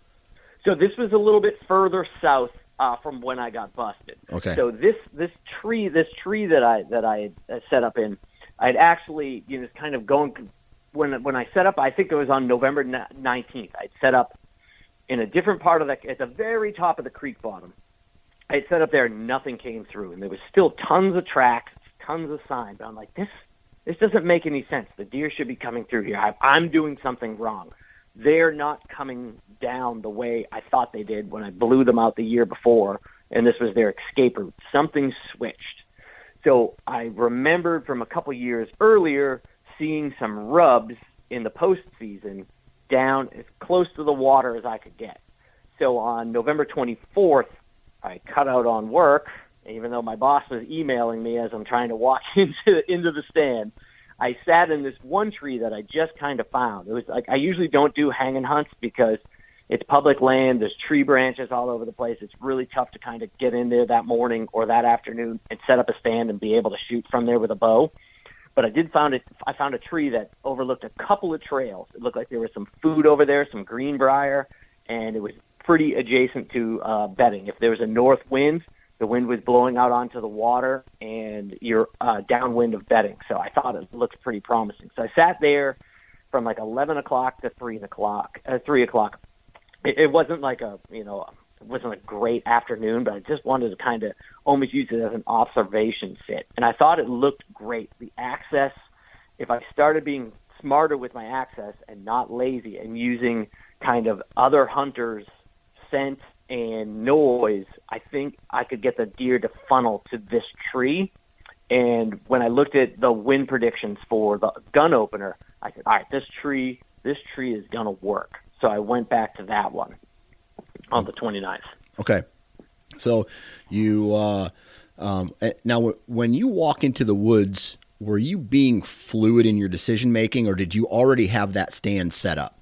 Speaker 7: So this was a little bit further south uh, from when I got busted.
Speaker 1: Okay.
Speaker 7: So this this tree this tree that I that I had set up in, I'd actually you know kind of going when when I set up. I think it was on November nineteenth. I'd set up in a different part of the at the very top of the creek bottom. I'd set up there, and nothing came through, and there was still tons of tracks, tons of signs. But I'm like, this this doesn't make any sense. The deer should be coming through here. I, I'm doing something wrong. They're not coming down the way I thought they did when I blew them out the year before, and this was their escape route. Something switched. So I remembered from a couple years earlier seeing some rubs in the postseason down as close to the water as I could get. So on November twenty-fourth, I cut out on work, even though my boss was emailing me as I'm trying to walk into into the stand. I sat in this one tree that I just kind of found. It was like I usually don't do hanging hunts because it's public land. There's tree branches all over the place. It's really tough to kind of get in there that morning or that afternoon and set up a stand and be able to shoot from there with a bow. But I did found it. I found a tree that overlooked a couple of trails. It looked like there was some food over there, some greenbrier, and it was pretty adjacent to uh, bedding. If there was a north wind, the wind was blowing out onto the water, and you're uh, downwind of bedding. So I thought it looked pretty promising. So I sat there from like eleven o'clock to three o'clock. Uh, three o'clock. It, it wasn't like a you know it wasn't a great afternoon, but I just wanted to kind of almost use it as an observation sit. And I thought it looked great. The access. If I started being smarter with my access and not lazy and using kind of other hunters' scent and noise, I think I could get the deer to funnel to this tree. And when I looked at the wind predictions for the gun opener, I said, all right, this tree, this tree is going to work. So I went back to that one on the twenty-ninth.
Speaker 1: Okay. So you, uh, um, now when you walk into the woods, were you being fluid in your decision making, or did you already have that stand set up?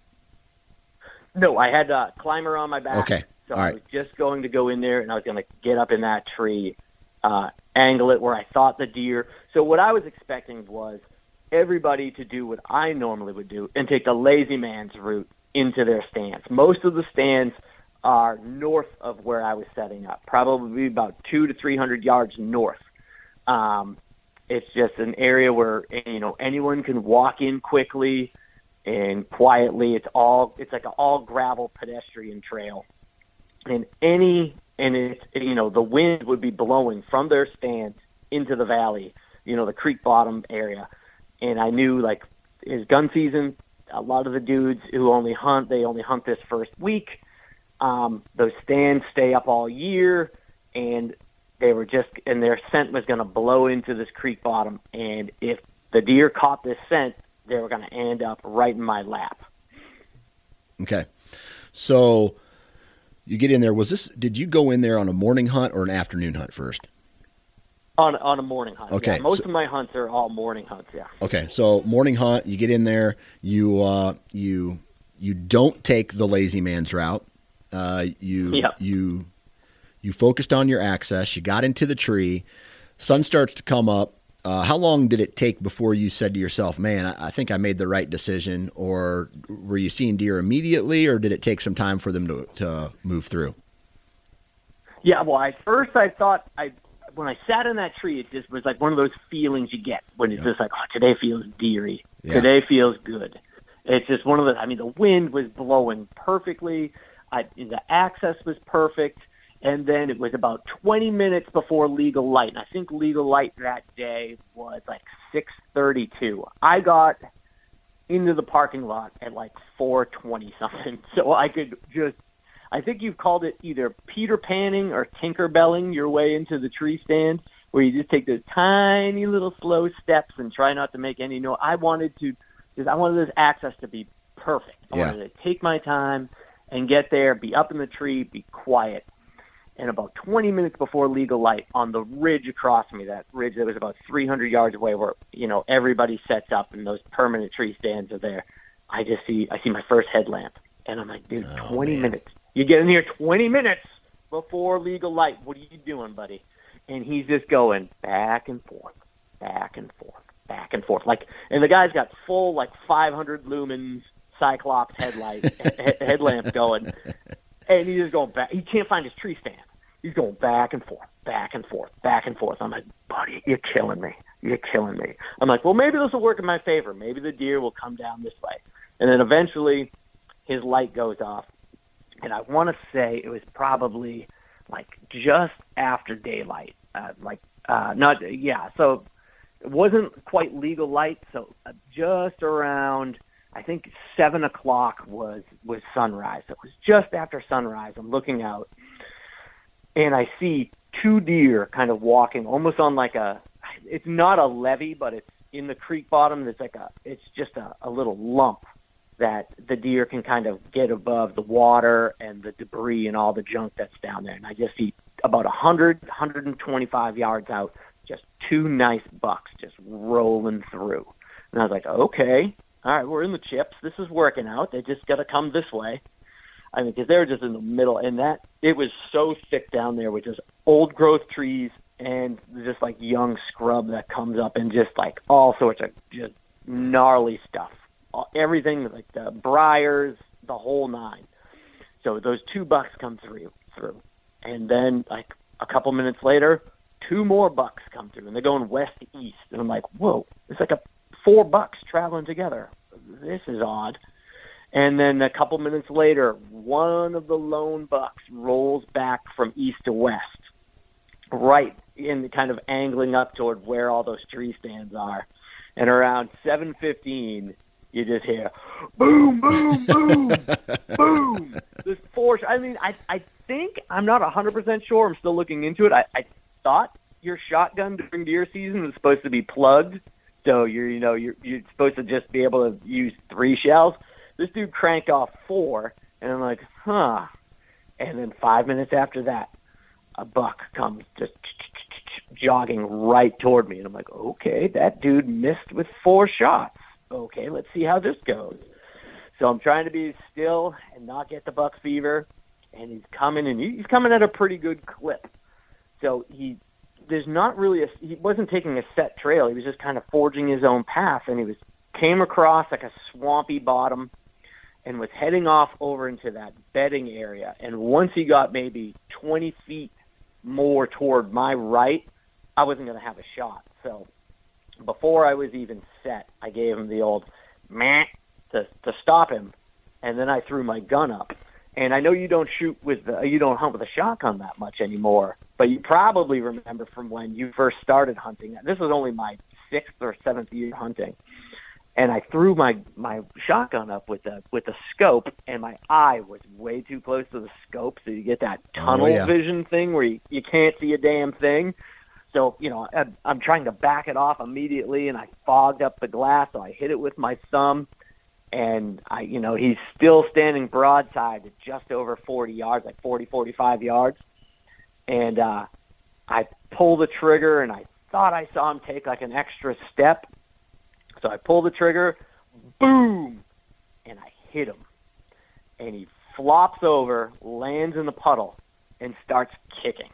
Speaker 7: No, I had a climber on my back.
Speaker 1: Okay.
Speaker 7: So
Speaker 1: All
Speaker 7: I
Speaker 1: right.
Speaker 7: was just going to go in there, and I was going to get up in that tree, uh, angle it where I thought the deer. So what I was expecting was everybody to do what I normally would do and take the lazy man's route into their stands. Most of the stands are north of where I was setting up, probably about two to three hundred yards north. Um, it's just an area where you know anyone can walk in quickly and quietly. It's all it's like an all gravel pedestrian trail. And any, and it's, you know, the wind would be blowing from their stand into the valley, you know, the creek bottom area. And I knew, like, his gun season, a lot of the dudes who only hunt, they only hunt this first week. Um, those stands stay up all year, and they were just, and their scent was going to blow into this creek bottom. And if the deer caught this scent, they were going to end up right in my lap.
Speaker 1: Okay. So you get in there. Was this, did you go in there on a morning hunt or an afternoon hunt first?
Speaker 7: On on a morning hunt.
Speaker 1: Okay.
Speaker 7: Yeah. Most
Speaker 1: so,
Speaker 7: of my hunts are all morning hunts, yeah.
Speaker 1: Okay. So morning hunt, you get in there, you, uh, you, you don't take the lazy man's route. Uh, you,
Speaker 7: yep.
Speaker 1: you, you focused on your access. You got into the tree. Sun starts to come up. Uh, how long did it take before you said to yourself, man, I, I think I made the right decision? Or were you seeing deer immediately, or did it take some time for them to, to move through?
Speaker 7: Yeah, well, at first I thought, I when I sat in that tree, it just was like one of those feelings you get when it's yeah. just like, oh, today feels deery. Yeah. Today feels good. It's just one of the, I mean, the wind was blowing perfectly. I, the access was perfect. And then it was about twenty minutes before legal light. And I think legal light that day was like six thirty-two. I got into the parking lot at like four twenty something. So I could just, I think you've called it either Peter Panning or Tinkerbelling your way into the tree stand. where you just take those tiny little slow steps and try not to make any noise. I wanted to, because I wanted this access to be perfect. I
Speaker 1: Yeah.
Speaker 7: wanted to take my time and get there, be up in the tree, be quiet. And about twenty minutes before legal light, on the ridge across me, that ridge that was about three hundred yards away, where you know everybody sets up and those permanent tree stands are there, I just see I see my first headlamp, and I'm like, dude,
Speaker 1: Oh,
Speaker 7: twenty
Speaker 1: man.
Speaker 7: minutes. You get in here twenty minutes before legal light. What are you doing, buddy? And he's just going back and forth, back and forth, back and forth. Like, and the guy's got full like five hundred lumens Cyclops headlight he- headlamp going. And he's just going back. He can't find his tree stand. He's going back and forth, back and forth, back and forth. I'm like, buddy, you're killing me. You're killing me. I'm like, well, maybe this will work in my favor. Maybe the deer will come down this way. And then eventually his light goes off. And I want to say it was probably like just after daylight. Uh, like, uh, not, yeah. So it wasn't quite legal light. So uh, just around, I think seven o'clock was, was sunrise. So it was just after sunrise. I'm looking out, and I see two deer kind of walking almost on like a, it's not a levee, but it's in the creek bottom. There's like a, it's just a, a little lump that the deer can kind of get above the water and the debris and all the junk that's down there. And I just see about one hundred, one hundred twenty-five yards out, just two nice bucks just rolling through. And I was like, okay. All right, we're in the chips. This is working out. They just got to come this way. I mean, because they were just in the middle, and that it was so thick down there with just old growth trees and just like young scrub that comes up and just like all sorts of just gnarly stuff. All, everything like the briars, the whole nine. So those two bucks come through, through, and then like a couple minutes later, two more bucks come through, and they're going west to east. And I'm like, whoa, it's like a four bucks traveling together. This is odd. And then a couple minutes later, one of the lone bucks rolls back from east to west, right in kind of angling up toward where all those tree stands are. And around seven fifteen, you just hear boom, boom, boom, boom. There's four. I mean, I I think, I'm not one hundred percent sure. I'm still looking into it. I, I thought your shotgun during deer season was supposed to be plugged. So you're, you know, you're, you're supposed to just be able to use three shells. This dude cranked off four, and I'm like, huh. And then five minutes after that, a buck comes just jogging right toward me. And I'm like, okay, that dude missed with four shots. Okay, let's see how this goes. So I'm trying to be still and not get the buck fever. And he's coming, and he's coming at a pretty good clip. So he there's not really a, he wasn't taking a set trail. He was just kind of forging his own path, and he was came across like a swampy bottom and was heading off over into that bedding area. And once he got maybe twenty feet more toward my right, I wasn't going to have a shot. So before I was even set, I gave him the old meh to, to stop him, and then I threw my gun up. And I know you don't shoot with the, you don't hunt with a shotgun that much anymore, but you probably remember from when you first started hunting. This was only my sixth or seventh year hunting, and I threw my, my shotgun up with the with the scope, and my eye was way too close to the scope, so you get that tunnel
Speaker 1: oh, yeah.
Speaker 7: vision thing where you, you can't see a damn thing. So, you know, I, I'm trying to back it off immediately, and I fogged up the glass, so I hit it with my thumb. And, I, you know, he's still standing broadside at just over forty yards, like forty, forty-five yards. And uh, I pull the trigger, and I thought I saw him take like an extra step. So I pull the trigger, boom, and I hit him. And he flops over, lands in the puddle, and starts kicking.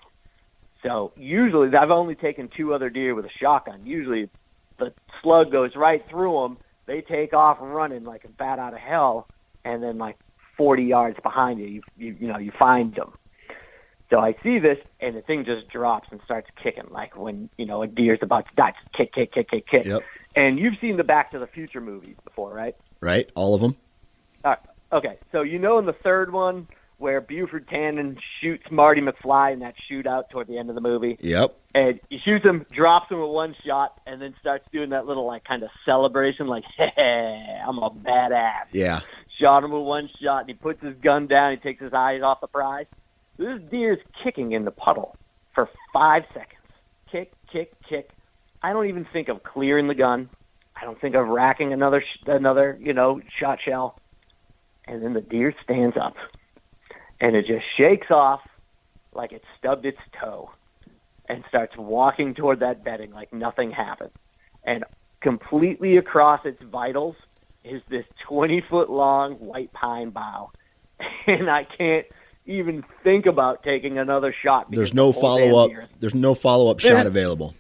Speaker 7: So usually, I've only taken two other deer with a shotgun. Usually the slug goes right through them. They take off running like a bat out of hell, and then like forty yards behind you, you, you, you know, you find them. So I see this, and the thing just drops and starts kicking, like when, you know, a deer's about to die, just kick, kick, kick, kick, kick.
Speaker 1: Yep.
Speaker 7: And you've seen the Back to the Future movies before, right?
Speaker 1: Right, all of them.
Speaker 7: All right. Okay, so you know in the third one where Buford Tannen shoots Marty McFly in that shootout toward the end of the movie?
Speaker 1: Yep.
Speaker 7: And he shoots him, drops him with one shot, and then starts doing that little like kind of celebration, like, hey, I'm a badass.
Speaker 1: Yeah.
Speaker 7: Shot him with one shot, and he puts his gun down, he takes his eyes off the prize. This deer's kicking in the puddle for five seconds. kick, kick, kick. I don't even think of clearing the gun. I don't think of racking another, sh- another, you know, shot shell. And then the deer stands up, and it just shakes off like it stubbed its toe and starts walking toward that bedding like nothing happened. And completely across its vitals is this twenty-foot-long white pine bough. And I can't even think about taking another shot.
Speaker 1: There's no follow-up. There's no follow-up shot available.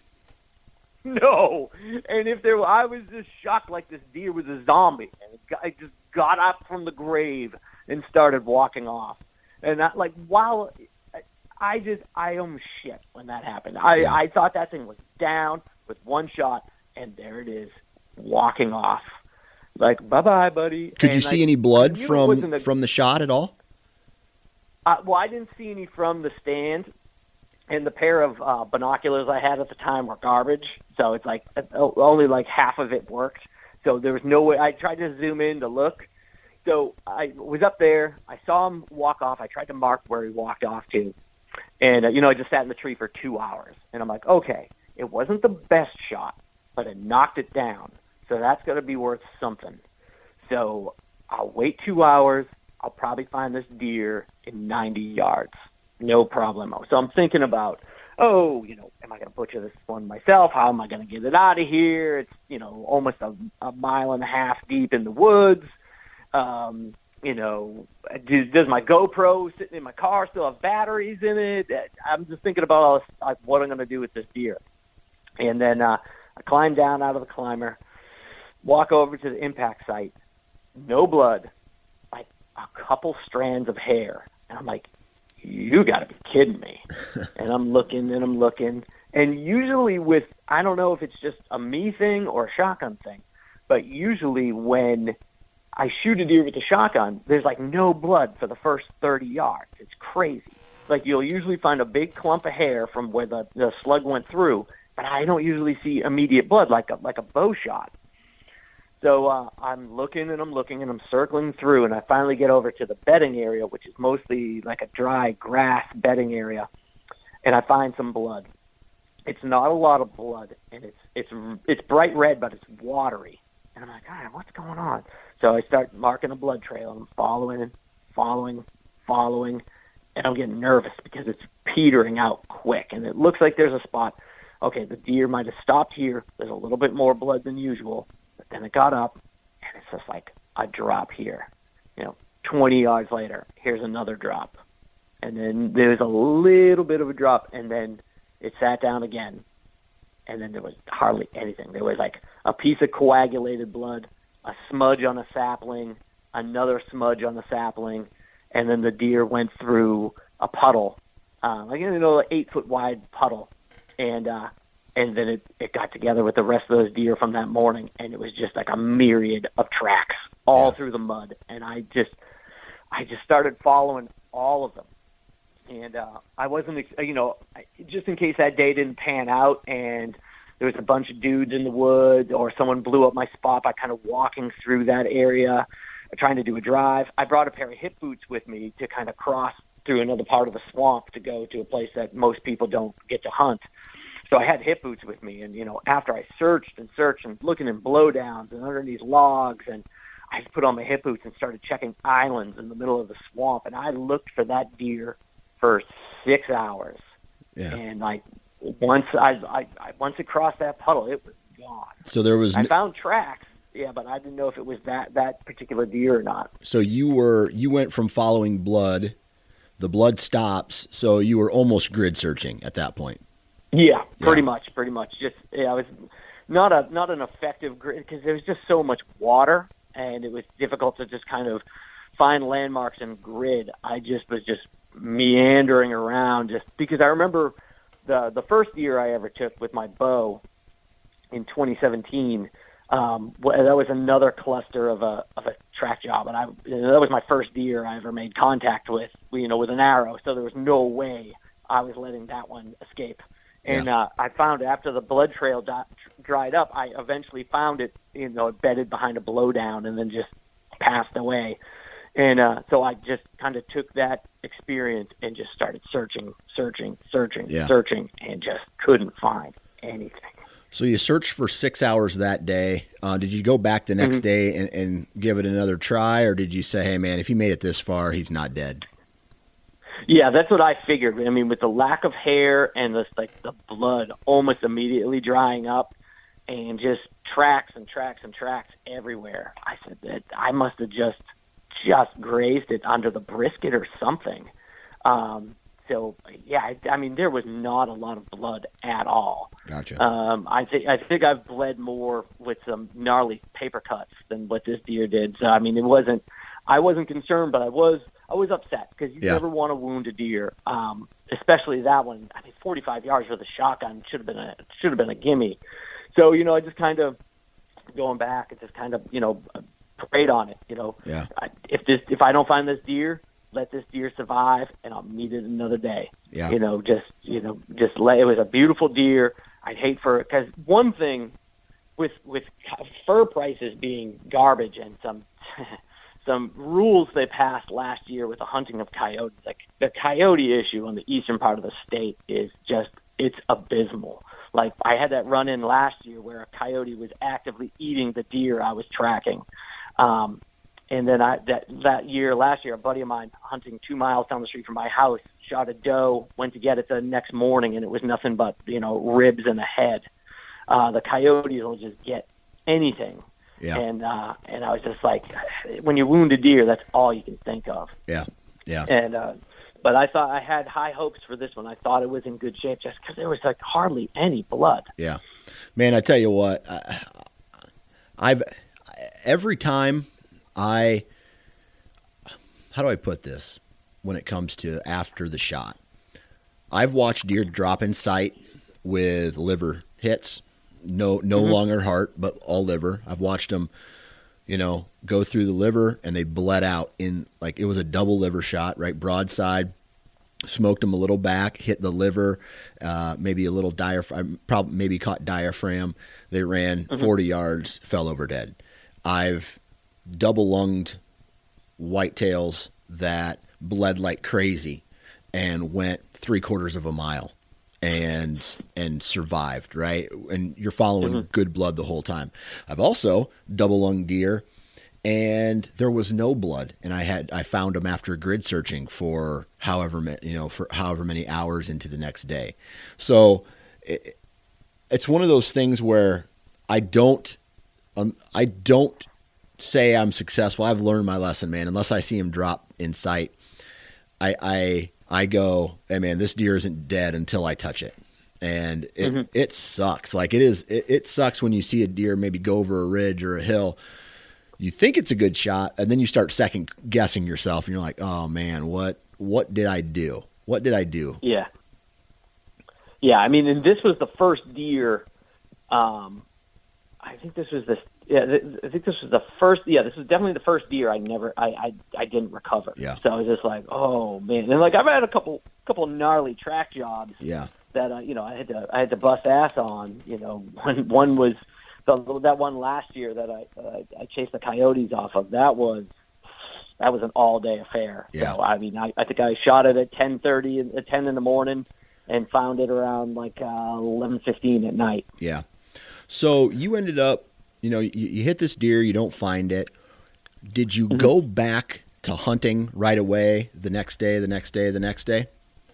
Speaker 7: No. And if there, I was just shocked like this deer was a zombie. And it, got, it just got up from the grave and started walking off. And I, like, wow, I just, I almost shit when that happened. I,
Speaker 1: Yeah.
Speaker 7: I thought that thing was down with one shot, and there it is, walking off. Like, bye-bye, buddy.
Speaker 1: Could
Speaker 7: and
Speaker 1: you see
Speaker 7: I,
Speaker 1: any blood
Speaker 7: I knew it
Speaker 1: from
Speaker 7: wasn't a-
Speaker 1: from the shot at all?
Speaker 7: Uh, well, I didn't see any from the stand, and the pair of uh, binoculars I had at the time were garbage, so it's like uh, only like half of it worked. So there was no way. I tried to zoom in to look. So I was up there. I saw him walk off. I tried to mark where he walked off to, and uh, you know, I just sat in the tree for two hours, and I'm like, okay, it wasn't the best shot, but it knocked it down, so that's going to be worth something. So I'll wait two hours. I'll probably find this deer in ninety yards. No problemo. So I'm thinking about, oh, you know, am I going to butcher this one myself? How am I going to get it out of here? It's, you know, almost a, a mile and a half deep in the woods. Um, you know, do, does my GoPro sitting in my car still have batteries in it? I'm just thinking about all this, like, what I'm going to do with this deer. And then uh, I climb down out of the climber, walk over to the impact site. No blood. A couple strands of hair. And I'm like, you got to be kidding me. And I'm looking and I'm looking. And usually with, I don't know if it's just a me thing or a shotgun thing, but usually when I shoot a deer with a shotgun, there's like no blood for the first thirty yards. It's crazy. Like you'll usually find a big clump of hair from where the, the slug went through, but I don't usually see immediate blood like a, like a bow shot. So uh, I'm looking and I'm looking and I'm circling through, and I finally get over to the bedding area, which is mostly like a dry grass bedding area, and I find some blood. It's not a lot of blood, and it's it's it's bright red, but it's watery. And I'm like, all right, what's going on? So I start marking a blood trail, and I'm following, following, following, and I'm getting nervous because it's petering out quick, and it looks like there's a spot. Okay, the deer might have stopped here. There's a little bit more blood than usual. Then it got up, and it's just like a drop here. You know, twenty yards later, here's another drop. And then there's a little bit of a drop, and then it sat down again. And then there was hardly anything. There was like a piece of coagulated blood, a smudge on a sapling, another smudge on the sapling, and then the deer went through a puddle, uh, like, you know, an eight-foot-wide puddle. And, uh, And then it, it got together with the rest of those deer from that morning, and it was just like a myriad of tracks all yeah. through the mud. And I just, I just started following all of them. And uh, I wasn't, you know, just in case that day didn't pan out, and there was a bunch of dudes in the woods, or someone blew up my spot by kind of walking through that area, trying to do a drive. I brought a pair of hip boots with me to kind of cross through another part of the swamp to go to a place that most people don't get to hunt. So I had hip boots with me, and, you know, after I searched and searched and looking in blowdowns and underneath logs, and I just put on my hip boots and started checking islands in the middle of the swamp, and I looked for that deer for six hours.
Speaker 1: Yeah.
Speaker 7: And, like, once I, I, I once it crossed that puddle, it was gone.
Speaker 1: So there was...
Speaker 7: I found tracks, yeah, but I didn't know if it was that, that particular deer or not.
Speaker 1: So you were you went from following blood, the blood stops, so you were almost grid searching at that point.
Speaker 7: Yeah, pretty
Speaker 1: yeah.
Speaker 7: much, pretty much. Just yeah, it was not a not an effective grid because there was just so much water, and it was difficult to just kind of find landmarks and grid. I just was just meandering around, just because I remember the the first deer I ever took with my bow in twenty seventeen. Um, that was another cluster of a of a track job, and I that was my first deer I ever made contact with, you know, with an arrow. So there was no way I was letting that one escape. And
Speaker 1: yeah.
Speaker 7: uh, I found after the blood trail di- dried up, I eventually found it, you know, bedded behind a blowdown and then just passed away. And uh, so I just kind of took that experience and just started searching, searching, searching,
Speaker 1: yeah.
Speaker 7: searching, and just couldn't find anything.
Speaker 1: So you searched for six hours that day. Uh, did you go back the next
Speaker 7: mm-hmm. day
Speaker 1: and, and give it another try, or did you say, hey, man, if he made it this far, he's not dead?
Speaker 7: Yeah, that's what I figured. I mean, with the lack of hair and the, like, the blood almost immediately drying up and just tracks and tracks and tracks everywhere, I said that I must have just just grazed it under the brisket or something. Um, so, yeah, I, I mean, there was not a lot of blood at all.
Speaker 1: Gotcha.
Speaker 7: Um, I, th- I think I've bled more with some gnarly paper cuts than what this deer did. So, I mean, it wasn't – I wasn't concerned, but I was I was upset because you
Speaker 1: yeah.
Speaker 7: never want to wound a deer, um, especially that one. I mean, forty-five yards with a shotgun should have been a should have been a gimme. So, you know, I just kind of going back and just kind of, you know, prayed on it. You know,
Speaker 1: yeah.
Speaker 7: I, if this if I don't find this deer, let this deer survive, and I'll meet it another day.
Speaker 1: Yeah.
Speaker 7: You know, just you know, just let it was a beautiful deer. I'd hate for it because one thing with with fur prices being garbage and some. some rules they passed last year with the hunting of coyotes. Like the coyote issue on the eastern part of the state is just, it's abysmal. Like I had that run in last year where a coyote was actively eating the deer I was tracking. Um, and then I, that, that year, last year, a buddy of mine hunting two miles down the street from my house shot a doe, went to get it the next morning, and it was nothing but, you know, ribs and a head. Uh, the coyotes will just get anything.
Speaker 1: Yeah.
Speaker 7: And uh, and I was just like, when you wound a deer, that's all you can think of.
Speaker 1: Yeah, yeah.
Speaker 7: And uh, but I thought I had high hopes for this one. I thought it was in good shape just because there was like hardly any blood.
Speaker 1: Yeah, man. I tell you what, I, I've every time I, how do I put this? When it comes to after the shot, I've watched deer drop in sight with liver hits. No, no
Speaker 7: mm-hmm.
Speaker 1: longer heart, but all liver. I've watched them, you know, go through the liver and they bled out in like it was a double liver shot, right? Broadside, smoked them a little back, hit the liver, uh, maybe a little diaphragm, probably maybe caught diaphragm. They ran mm-hmm. forty yards, fell over dead. I've double lunged whitetails that bled like crazy and went three quarters of a mile. and and survived, right? And you're following mm-hmm. good blood the whole time. I've also double lung deer, and there was no blood, and I had I found them after grid searching for however you know for however many hours into the next day. So it, it's one of those things where I don't um, I don't say I'm successful. I've learned my lesson, man. Unless I see him drop in sight, I I. I go, hey man, this deer isn't dead until I touch it. And it, mm-hmm. it sucks. Like it is, it, it sucks when you see a deer maybe go over a ridge or a hill. You think it's a good shot, and then you start second guessing yourself, and you're like, oh man, what, what did I do? What did I do?
Speaker 7: Yeah. Yeah. I mean, and this was the first deer. Um, I think this was the, yeah, I think this was the first, yeah, this was definitely the first deer I never, I, I, I didn't recover.
Speaker 1: Yeah.
Speaker 7: So I was just like, oh man. And like, I've had a couple, couple gnarly track jobs.
Speaker 1: Yeah.
Speaker 7: That, uh, you know, I had to, I had to bust ass on, you know, one, one was the, that one last year that I, uh, I chased the coyotes off of. That was, that was an all day affair.
Speaker 1: Yeah.
Speaker 7: So, I mean, I, I think I shot it at ten thirty, at ten in the morning and found it around like uh, eleven fifteen at night.
Speaker 1: Yeah. So you ended up, you know, you, you hit this deer, you don't find it. Did you mm-hmm. go back to hunting right away the next day, the next day, the next day?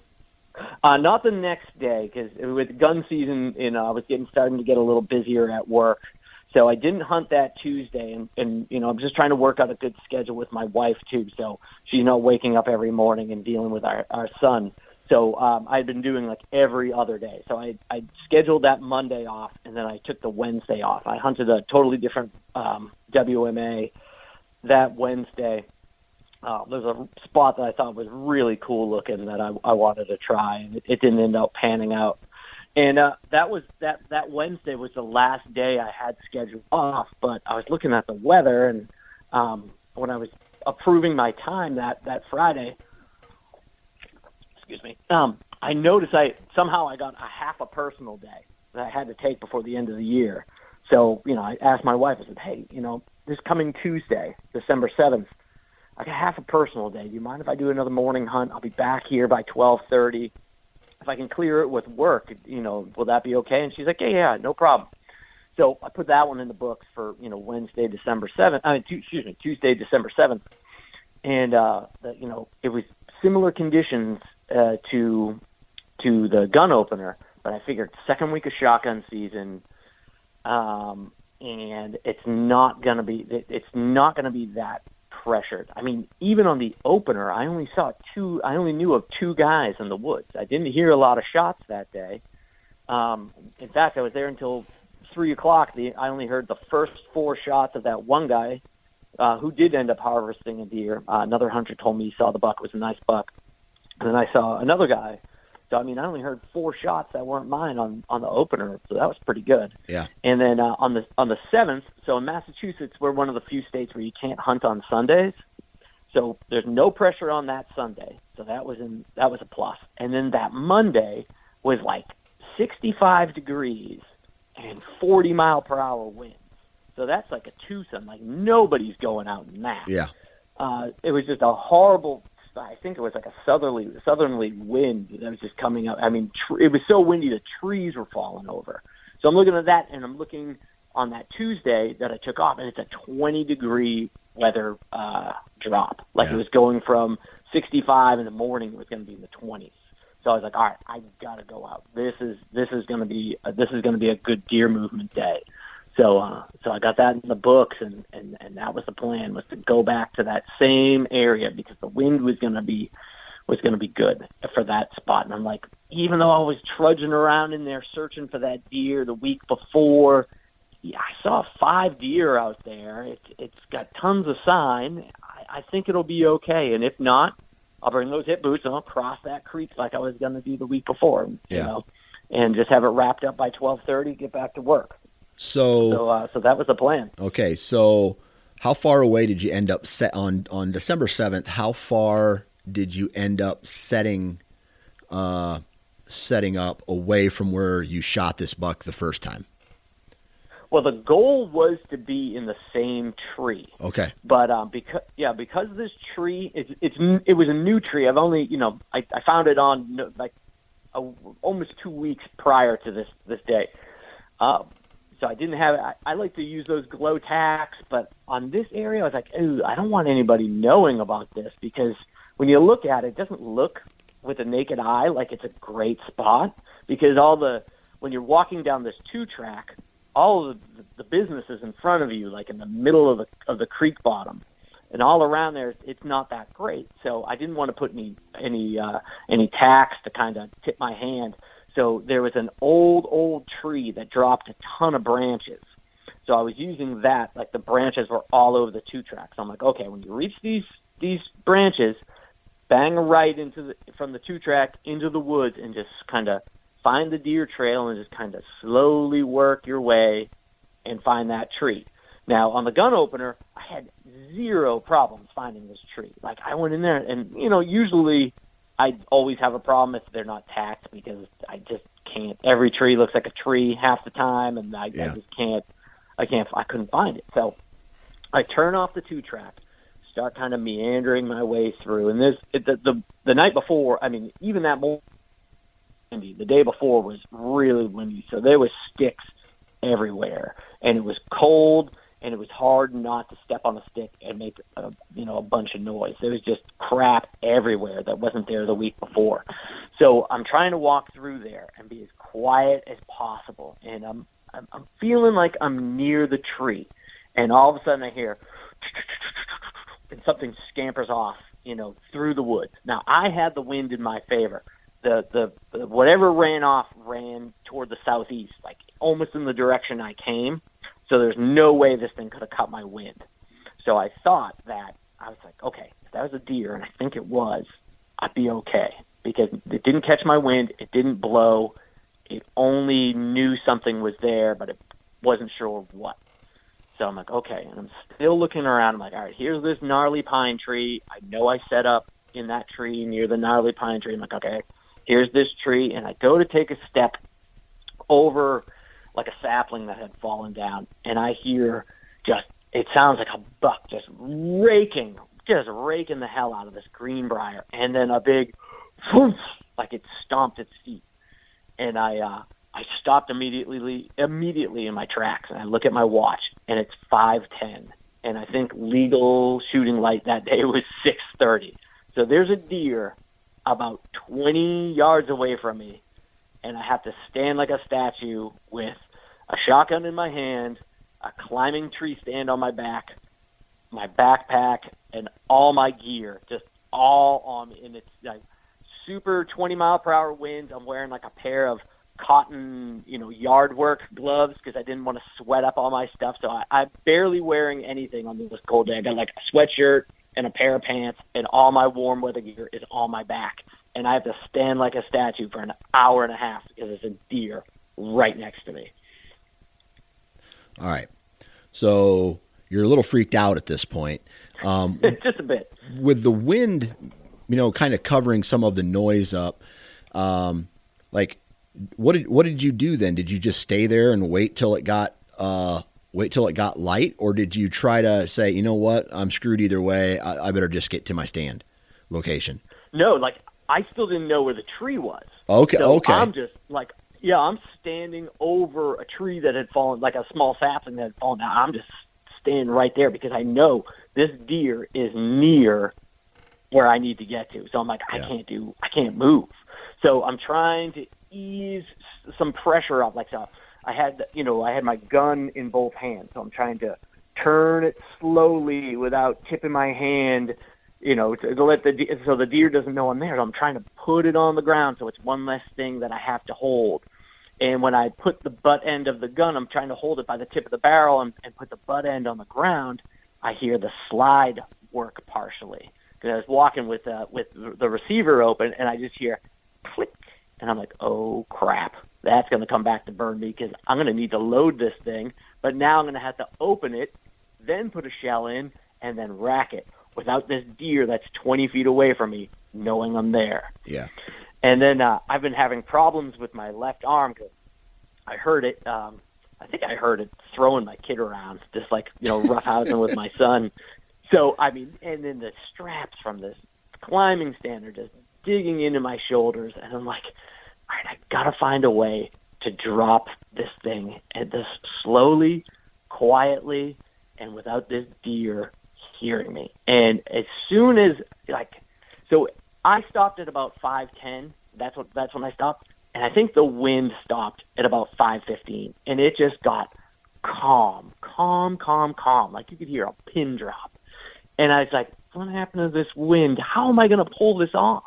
Speaker 7: Uh, not the next day, because with gun season, you know, I was getting starting to get a little busier at work. So I didn't hunt that Tuesday, and, and you know, I'm just trying to work out a good schedule with my wife too. So she's not waking up every morning and dealing with our, our son. So um, I'd been doing like every other day. So I I scheduled that Monday off, and then I took the Wednesday off. I hunted a totally different um, W M A that Wednesday. Uh, there's a spot that I thought was really cool looking that I, I wanted to try, and it, it didn't end up panning out. And uh, that was that that Wednesday was the last day I had scheduled off. But I was looking at the weather, and um, when I was approving my time that that Friday. Excuse me. Um, I noticed I somehow I got a half a personal day that I had to take before the end of the year. So, you know, I asked my wife, I said, hey, you know, this coming Tuesday, December seventh, I got half a personal day. Do you mind if I do another morning hunt? I'll be back here by twelve thirty. If I can clear it with work, you know, will that be okay? And she's like, yeah, yeah, no problem. So I put that one in the books for, you know, Wednesday, December seventh. I mean, t- excuse me, Tuesday, December seventh. And, uh, the, you know, it was similar conditions uh, to to the gun opener, but I figured second week of shotgun season, um, and it's not gonna be it, it's not gonna be that pressured. I mean, even on the opener, I only saw two. I only knew of two guys in the woods. I didn't hear a lot of shots that day. Um, in fact, I was there until three o'clock. The, I only heard the first four shots of that one guy uh, who did end up harvesting a deer. Uh, another hunter told me he saw the buck. It was a nice buck. And then I saw another guy. So, I mean, I only heard four shots that weren't mine on, on the opener, so that was pretty good.
Speaker 1: Yeah.
Speaker 7: And then uh, on the on the seventh, so in Massachusetts, we're one of the few states where you can't hunt on Sundays. So there's no pressure on that Sunday. So that was in that was a plus. And then that Monday was like sixty-five degrees and forty mile per hour winds. So that's like a twosome. Like nobody's going out in that.
Speaker 1: Yeah.
Speaker 7: Uh, it was just a horrible. I think it was like a southerly southerly wind that was just coming up. I mean, tr- it was so windy the trees were falling over. So I'm looking at that, and I'm looking on that Tuesday that I took off, and it's a twenty degree weather uh, drop. Like
Speaker 1: yeah.
Speaker 7: It was going from sixty-five in the morning, it was going to be in the twenties. So I was like, all right, I gotta go out. This is this is going to be uh, this is going to be a good deer movement day. So, uh, so I got that in the books, and, and, and that was the plan, was to go back to that same area because the wind was going to be was going to be good for that spot. And I'm like, even though I was trudging around in there searching for that deer the week before, yeah, I saw five deer out there. It's it's got tons of sign. I, I think it'll be okay. And if not, I'll bring those hip boots and I'll cross that creek like I was going to do the week before,
Speaker 1: yeah.
Speaker 7: you know, and just have it wrapped up by twelve thirty. Get back to work.
Speaker 1: So,
Speaker 7: so, uh, so that was the plan.
Speaker 1: Okay, so how far away did you end up set on on December seventh? How far did you end up setting, uh, setting up away from where you shot this buck the first time?
Speaker 7: Well, the goal was to be in the same tree.
Speaker 1: Okay,
Speaker 7: but um, because yeah, because this tree it's it's it was a new tree. I've only you know I, I found it on like a, almost two weeks prior to this this day. Uh, So I didn't have, I, I like to use those glow tacks, but on this area, I was like, ooh, I don't want anybody knowing about this because when you look at it, it doesn't look with the naked eye like it's a great spot because all the, when you're walking down this two track, all of the, the businesses in front of you, like in the middle of the, of the creek bottom and all around there, it's not that great. So I didn't want to put any, any, uh, any tacks to kind of tip my hand. So there was an old, old tree that dropped a ton of branches. So I was using that, like the branches were all over the two tracks. So I'm like, okay, when you reach these these branches, bang a right into the, from the two track into the woods and just kind of find the deer trail and just kind of slowly work your way and find that tree. Now, on the gun opener, I had zero problems finding this tree. Like I went in there and, you know, usually I always have a problem if they're not tacked because I just can't. Every tree looks like a tree half the time, and I,
Speaker 1: yeah.
Speaker 7: I just can't. I can't. I couldn't find it. So I turn off the two track, start kind of meandering my way through. And this it, the, the the night before, I mean, even that morning, the day before was really windy, so there was sticks everywhere, and it was cold. And it was hard not to step on a stick and make a, you know, a bunch of noise. There was just crap everywhere that wasn't there the week before. So I'm trying to walk through there and be as quiet as possible. And I'm I'm, I'm feeling like I'm near the tree. And all of a sudden I hear, and something scampers off, you know, through the woods. Now I had the wind in my favor. The the, the whatever ran off ran toward the southeast, like almost in the direction I came. So there's no way this thing could have cut my wind. So I thought that, I was like, okay, if that was a deer, and I think it was, I'd be okay. Because it didn't catch my wind, it didn't blow, it only knew something was there, but it wasn't sure what. So I'm like, okay, and I'm still looking around. I'm like, all right, here's this gnarly pine tree. I know I set up in that tree near the gnarly pine tree. I'm like, okay, here's this tree. And I go to take a step over like a sapling that had fallen down, and I hear just, it sounds like a buck just raking just raking the hell out of this greenbrier, and then a big, whoosh, like it stomped its feet, and I uh, I stopped immediately immediately in my tracks, and I look at my watch, and it's five ten, and I think legal shooting light that day was six thirty. So there's a deer about twenty yards away from me, and I have to stand like a statue with a shotgun in my hand, a climbing tree stand on my back, my backpack, and all my gear, just all on me. And it's like super twenty mile per hour winds. I'm wearing like a pair of cotton, you know, yard work gloves because I didn't want to sweat up all my stuff. So I, I'm barely wearing anything on this cold day. I got like a sweatshirt and a pair of pants, and all my warm weather gear is on my back. And I have to stand like a statue for an hour and a half because there's a deer right next to me.
Speaker 1: All right. So you're a little freaked out at this point. Um,
Speaker 7: Just a bit.
Speaker 1: With the wind, you know, kind of covering some of the noise up, um, like what did, what did you do then? Did you just stay there and wait till it got, uh, wait till it got light, or did you try to say, you know what, I'm screwed either way. I, I better just get to my stand location?
Speaker 7: No, like I still didn't know where the tree was.
Speaker 1: Okay.
Speaker 7: So
Speaker 1: okay.
Speaker 7: I'm just like, yeah, I'm standing over a tree that had fallen, like a small sapling that had fallen down. I'm just standing right there because I know this deer is near where I need to get to. So I'm like, I
Speaker 1: Yeah.
Speaker 7: can't do, I can't move. So I'm trying to ease some pressure off. Like, so I had, you know, I had my gun in both hands. So I'm trying to turn it slowly without tipping my hand, you know, to, to let the de- so the deer doesn't know I'm there. So I'm trying to put it on the ground so it's one less thing that I have to hold. And when I put the butt end of the gun, I'm trying to hold it by the tip of the barrel and, and put the butt end on the ground. I hear the slide work partially because I was walking with uh, with the receiver open, and I just hear click, and I'm like, oh crap, that's going to come back to burn me because I'm going to need to load this thing. But now I'm going to have to open it, then put a shell in, and then rack it without this deer that's twenty feet away from me knowing I'm there.
Speaker 1: Yeah.
Speaker 7: And then uh, I've been having problems with my left arm because I heard it. Um, I think I heard it throwing my kid around, just like, you know, roughhousing with my son. So, I mean, and then the straps from this climbing stand are just digging into my shoulders. And I'm like, all right, I got to find a way to drop this thing and just slowly, quietly, and without this deer hearing me. And as soon as, like, so I stopped at about five ten. That's what. That's when I stopped. And I think the wind stopped at about five fifteen. And it just got calm, calm, calm, calm. Like you could hear a pin drop. And I was like, what happened to this wind? How am I going to pull this off?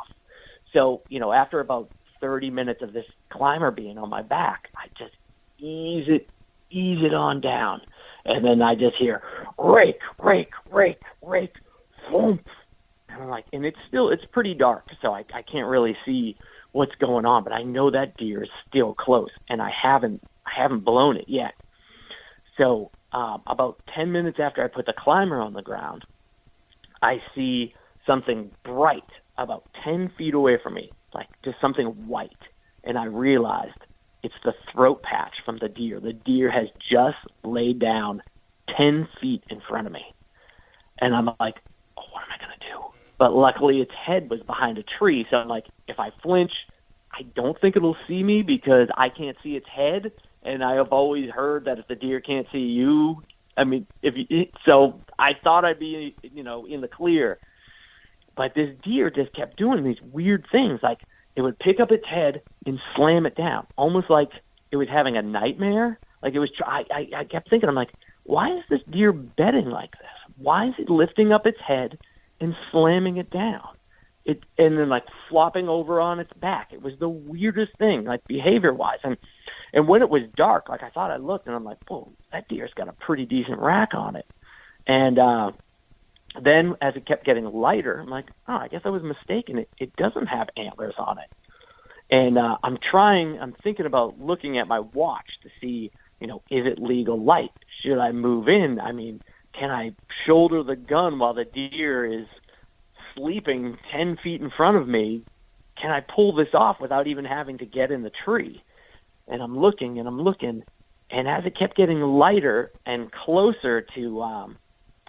Speaker 7: So, you know, after about thirty minutes of this climber being on my back, I just ease it, ease it on down. And then I just hear rake, rake, rake, rake, thump. And I'm like, and it's still, it's pretty dark, so I, I can't really see what's going on, but I know that deer is still close, and I haven't, I haven't blown it yet. So um, about ten minutes after I put the climber on the ground, I see something bright about ten feet away from me, like just something white. And I realized it's the throat patch from the deer. The deer has just laid down ten feet in front of me. And I'm like, oh, what am I going to do? But luckily its head was behind a tree. So I'm like, if I flinch, I don't think it'll see me because I can't see its head. And I have always heard that if the deer can't see you, I mean, if you, so I thought I'd be, you know, in the clear. But this deer just kept doing these weird things. Like it would pick up its head and slam it down, almost like it was having a nightmare. Like it was, I, I, I kept thinking, I'm like, why is this deer bedding like this? Why is it lifting up its head and slamming it down? It and then like flopping over on its back. It was the weirdest thing, like behavior-wise. And and when it was dark, like I thought I looked, and I'm like, whoa, that deer's got a pretty decent rack on it. And uh, then as it kept getting lighter, I'm like, oh, I guess I was mistaken. It, it doesn't have antlers on it. And uh, I'm trying, I'm thinking about looking at my watch to see, you know, is it legal light? Should I move in? I mean, can I shoulder the gun while the deer is sleeping ten feet in front of me? Can I pull this off without even having to get in the tree? And I'm looking and I'm looking, and as it kept getting lighter and closer to um,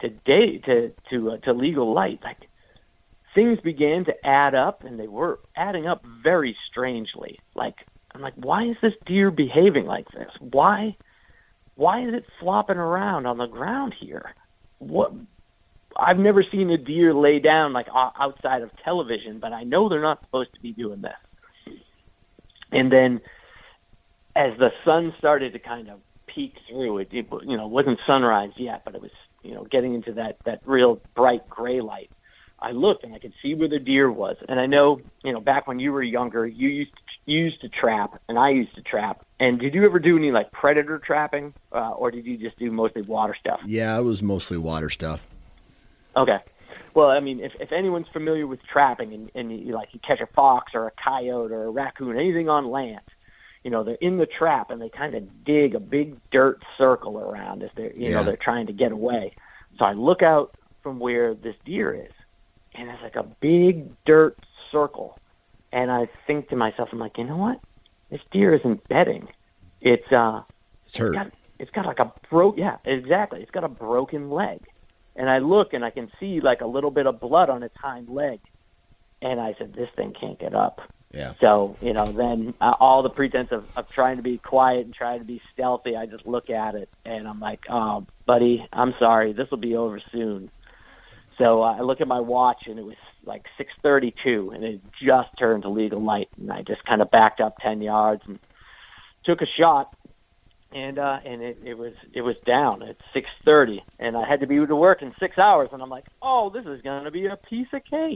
Speaker 7: to day to to uh, to legal light, like things began to add up, and they were adding up very strangely. Like I'm like, why is this deer behaving like this? Why why is it flopping around on the ground here? What? I've never seen a deer lay down like outside of television, but I know they're not supposed to be doing this. And then as the sun started to kind of peek through, it, it you know, wasn't sunrise yet, but it was, you know, getting into that, that real bright gray light. I looked and I could see where the deer was. And I know, you know, back when you were younger, you used to, you used to trap and I used to trap. And did you ever do any like predator trapping uh, or did you just do mostly water stuff?
Speaker 1: Yeah, it was mostly water stuff.
Speaker 7: Okay. Well, I mean, if, if anyone's familiar with trapping and, and you, like you catch a fox or a coyote or a raccoon, anything on land, you know, they're in the trap and they kind of dig a big dirt circle around as they're, you
Speaker 1: yeah.
Speaker 7: know, they're trying to get away. So I look out from where this deer is, and it's like a big dirt circle. And I think to myself, I'm like, you know what? This deer isn't bedding. It's uh,
Speaker 1: it's hurt.
Speaker 7: It's got, it's got like a broke. Yeah, exactly. It's got a broken leg. And I look and I can see like a little bit of blood on its hind leg. And I said, this thing can't get up.
Speaker 1: Yeah.
Speaker 7: So, you know, then uh, all the pretense of, of trying to be quiet and trying to be stealthy, I just look at it and I'm like, oh, buddy, I'm sorry. This will be over soon. So uh, I look at my watch and it was like six thirty-two and it just turned to legal light. And I just kind of backed up ten yards and took a shot. And uh, and it, it was it was down at six thirty, and I had to be to work in six hours. And I'm like, oh, this is going to be a piece of cake.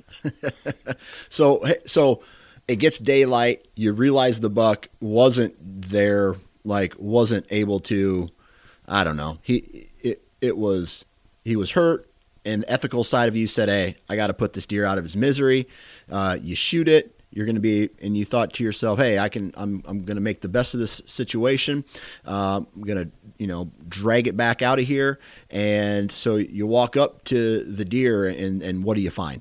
Speaker 1: so so it gets daylight. You realize the buck wasn't there, like wasn't able to. I don't know. He it it was he was hurt, and the ethical side of you said, hey, I got to put this deer out of his misery. Uh, you shoot it. You're going to be, and you thought to yourself, hey, I can, I'm, I'm going to make the best of this situation. Uh, I'm going to, you know, drag it back out of here. And so you walk up to the deer and, and what do you find?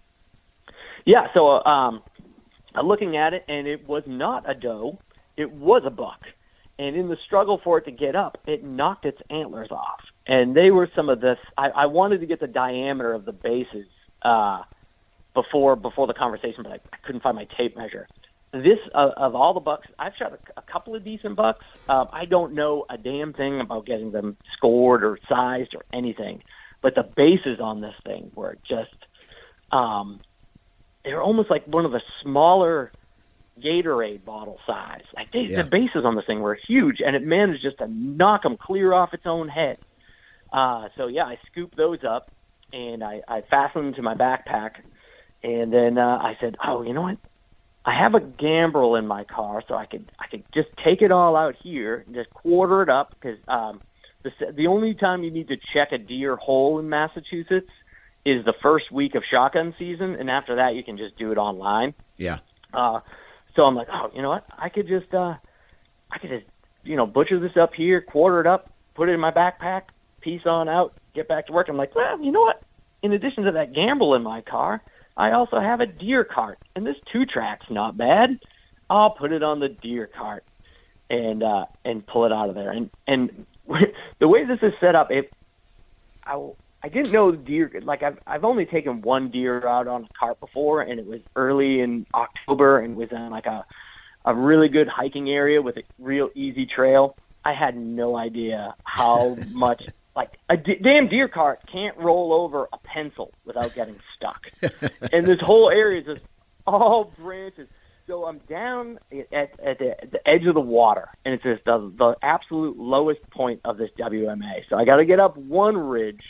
Speaker 7: Yeah. So, um, I'm looking at it and it was not a doe. It was a buck. And in the struggle for it to get up, it knocked its antlers off. And they were some of this, I, I wanted to get the diameter of the bases, uh, before before the conversation, but I, I couldn't find my tape measure. This, uh, of all the bucks, I've shot a, a couple of decent bucks. Uh, I don't know a damn thing about getting them scored or sized or anything, but the bases on this thing were just, um, they were almost like one of the smaller Gatorade bottle size. Like they,
Speaker 1: yeah.
Speaker 7: the bases on this thing were huge, and it managed just to knock them clear off its own head. Uh, so, yeah, I scooped those up, and I, I fastened them to my backpack. And then uh, I said, oh, you know what? I have a gambrel in my car, so I could I could just take it all out here and just quarter it up because um, the, the only time you need to check a deer hole in Massachusetts is the first week of shotgun season, and after that you can just do it online.
Speaker 1: Yeah.
Speaker 7: Uh, so I'm like, oh, you know what? I could just uh, I could just you know butcher this up here, quarter it up, put it in my backpack, piece on out, get back to work. I'm like, well, you know what? In addition to that gambrel in my car, I also have a deer cart, and this two-track's not bad. I'll put it on the deer cart and uh, and pull it out of there. And and the way this is set up, it I, I didn't know deer. Like I've I've only taken one deer out on a cart before, and it was early in October, and was in like a a really good hiking area with a real easy trail. I had no idea how much. Like, a d- damn deer cart can't roll over a pencil without getting stuck. And this whole area is just all branches. So I'm down at, at the, the edge of the water, and it's just the, the absolute lowest point of this W M A. So I got to get up one ridge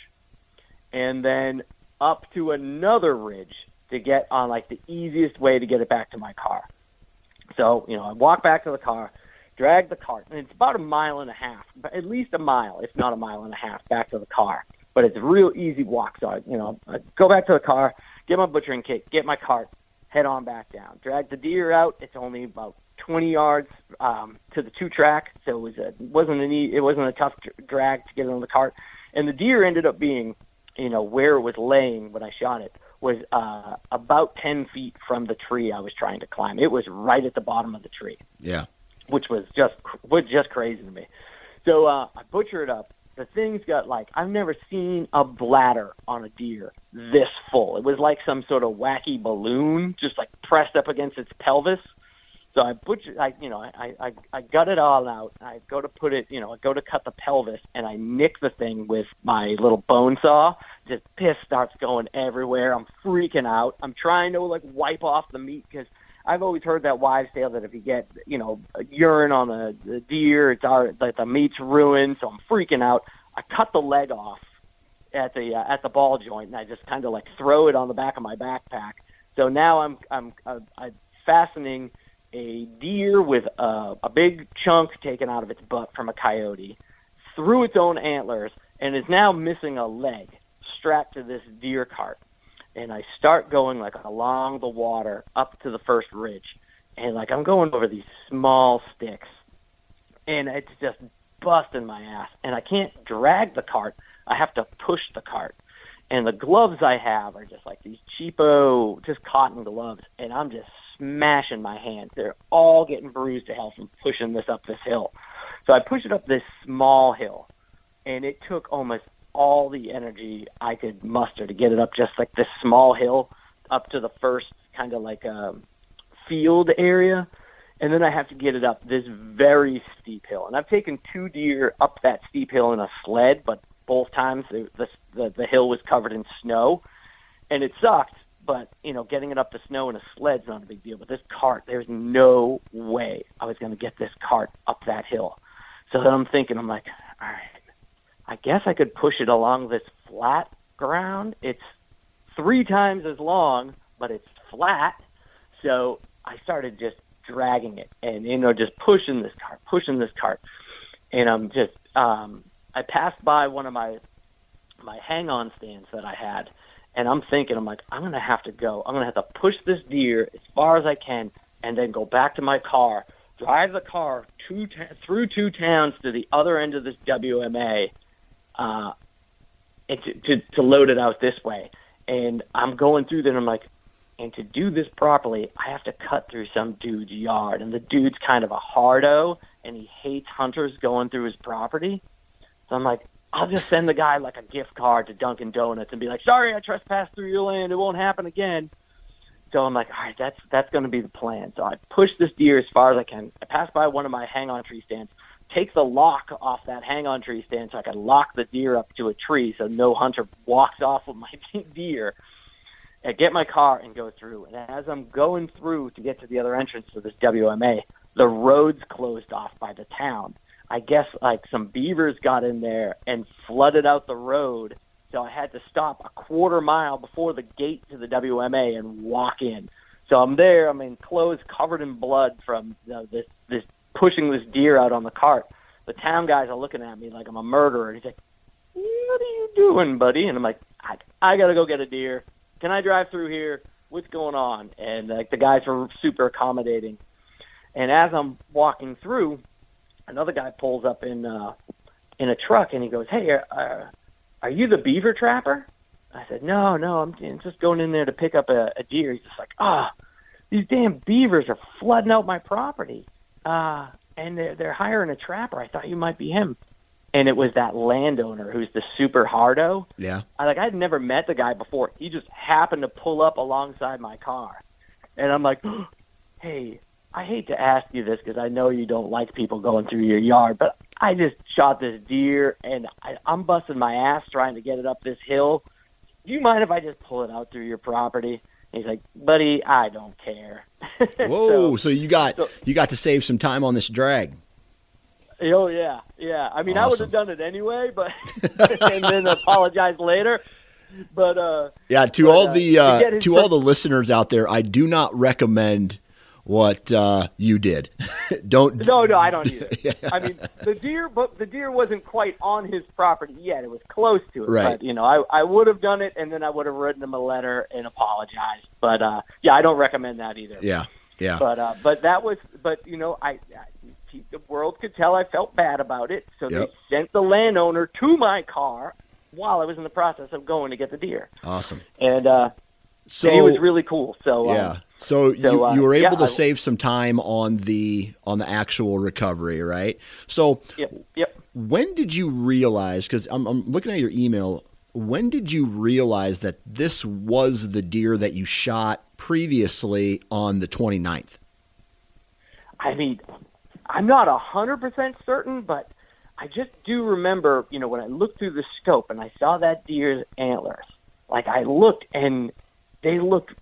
Speaker 7: and then up to another ridge to get on, like, the easiest way to get it back to my car. So, you know, I walk back to the car, drag the cart, and it's about a mile and a half, but at least a mile, if not a mile and a half, back to the car. But it's a real easy walk, so I, you know, I go back to the car, get my butchering kit, get my cart, head on back down. Drag the deer out. It's only about twenty yards um, to the two track, so it was a, it wasn't an e- it wasn't a tough drag to get it on the cart. And the deer ended up being, you know, where it was laying when I shot it was uh, about ten feet from the tree I was trying to climb. It was right at the bottom of the tree.
Speaker 1: Yeah.
Speaker 7: Which was just was just crazy to me. So uh, I butcher it up, the thing's got like, I've never seen a bladder on a deer this full. It was like some sort of wacky balloon just like pressed up against its pelvis. So I butcher, I you know, I, I I gut it all out. I go to put it, you know, I go to cut the pelvis, and I nick the thing with my little bone saw. Just piss starts going everywhere. I'm freaking out. I'm trying to like wipe off the meat because I've always heard that wives' tale that if you get, you know, urine on the, the deer, it's our, that the meat's ruined. So I'm freaking out. I cut the leg off at the uh, at the ball joint, and I just kind of like throw it on the back of my backpack. So now I'm I'm uh, I'm fastening a deer with a, a big chunk taken out of its butt from a coyote through its own antlers, and is now missing a leg strapped to this deer cart. And I start going like along the water up to the first ridge, and like I'm going over these small sticks, and it's just busting my ass, and I can't drag the cart. I have to push the cart. And the gloves I have are just like these cheapo, just cotton gloves, and I'm just smashing my hands. They're all getting bruised to hell from pushing this up this hill. So I push it up this small hill, and it took almost all the energy I could muster to get it up just like this small hill up to the first kind of like a field area. And then I have to get it up this very steep hill. And I've taken two deer up that steep hill in a sled, but both times the, the, the hill was covered in snow, and it sucked. But, you know, getting it up the snow in a sled's not a big deal. But this cart, there's no way I was going to get this cart up that hill. So then I'm thinking, I'm like, all right, I guess I could push it along this flat ground. It's three times as long, but it's flat. So I started just dragging it and, you know, just pushing this cart, pushing this cart. And I'm just, um, I passed by one of my, my hang-on stands that I had, and I'm thinking, I'm like, I'm going to have to go. I'm going to have to push this deer as far as I can and then go back to my car, drive the car two ta- through two towns to the other end of this W M A uh, and to, to, to load it out this way. And I'm going through there, and I'm like, and to do this properly, I have to cut through some dude's yard. And the dude's kind of a hardo, and he hates hunters going through his property. So I'm like, I'll just send the guy like a gift card to Dunkin' Donuts and be like, sorry, I trespassed through your land. It won't happen again. So I'm like, all right, that's that's going to be the plan. So I push this deer as far as I can. I pass by one of my hang-on tree stands, take the lock off that hang-on tree stand so I can lock the deer up to a tree so no hunter walks off with my deer. I get my car and go through. And as I'm going through to get to the other entrance to this W M A, the road's closed off by the town. I guess like some beavers got in there and flooded out the road. So I had to stop a quarter mile before the gate to the W M A and walk in. So I'm there. I'm in clothes covered in blood from you know, this, this pushing this deer out on the cart. The town guys are looking at me like I'm a murderer. And he's like, what are you doing, buddy? And I'm like, I, I got to go get a deer. Can I drive through here? What's going on? And like the guys were super accommodating. And as I'm walking through, another guy pulls up in uh, in a truck, and he goes, hey, uh, are you the beaver trapper? I said, no, no, I'm just going in there to pick up a, a deer. He's just like, ah, oh, these damn beavers are flooding out my property, uh, and they're, they're hiring a trapper. I thought you might be him. And it was that landowner who's the super hardo.
Speaker 1: Yeah.
Speaker 7: I, like, I'd never met the guy before. He just happened to pull up alongside my car. And I'm like, oh, hey, I hate to ask you this because I know you don't like people going through your yard, but I just shot this deer, and I, I'm busting my ass trying to get it up this hill. Do you mind if I just pull it out through your property? And he's like, buddy, I don't care.
Speaker 1: Whoa, so, so you got so, you got to save some time on this drag.
Speaker 7: Oh, yeah, yeah. I mean,
Speaker 1: awesome.
Speaker 7: I would have done it anyway, but and then apologize later. But uh,
Speaker 1: yeah, to
Speaker 7: but,
Speaker 1: all
Speaker 7: uh,
Speaker 1: the uh,
Speaker 7: to,
Speaker 1: to all the listeners out there, I do not recommend what uh, you did. Don't.
Speaker 7: No, no, I don't either. yeah. I mean, the deer, but the deer wasn't quite on his property yet. It was close to it.
Speaker 1: Right.
Speaker 7: But, you know, I, I would have done it, and then I would have written him a letter and apologized. But, uh, yeah, I don't recommend that either.
Speaker 1: Yeah, yeah.
Speaker 7: But, uh, but that was, but, you know, I, I the world could tell I felt bad about it. So
Speaker 1: yep.
Speaker 7: they sent the landowner to my car while I was in the process of going to get the deer.
Speaker 1: Awesome.
Speaker 7: And, uh,
Speaker 1: so
Speaker 7: and he was really cool. So,
Speaker 1: yeah.
Speaker 7: Um,
Speaker 1: So,
Speaker 7: so
Speaker 1: you,
Speaker 7: uh,
Speaker 1: you were able
Speaker 7: yeah,
Speaker 1: to
Speaker 7: I,
Speaker 1: save some time on the on the actual recovery, right? So
Speaker 7: yep, yep.
Speaker 1: when did you realize, because I'm, I'm looking at your email, when did you realize that this was the deer that you shot previously on the twenty-ninth?
Speaker 7: I mean, I'm not one hundred percent certain, but I just do remember, you know, when I looked through the scope and I saw that deer's antlers, like I looked and they looked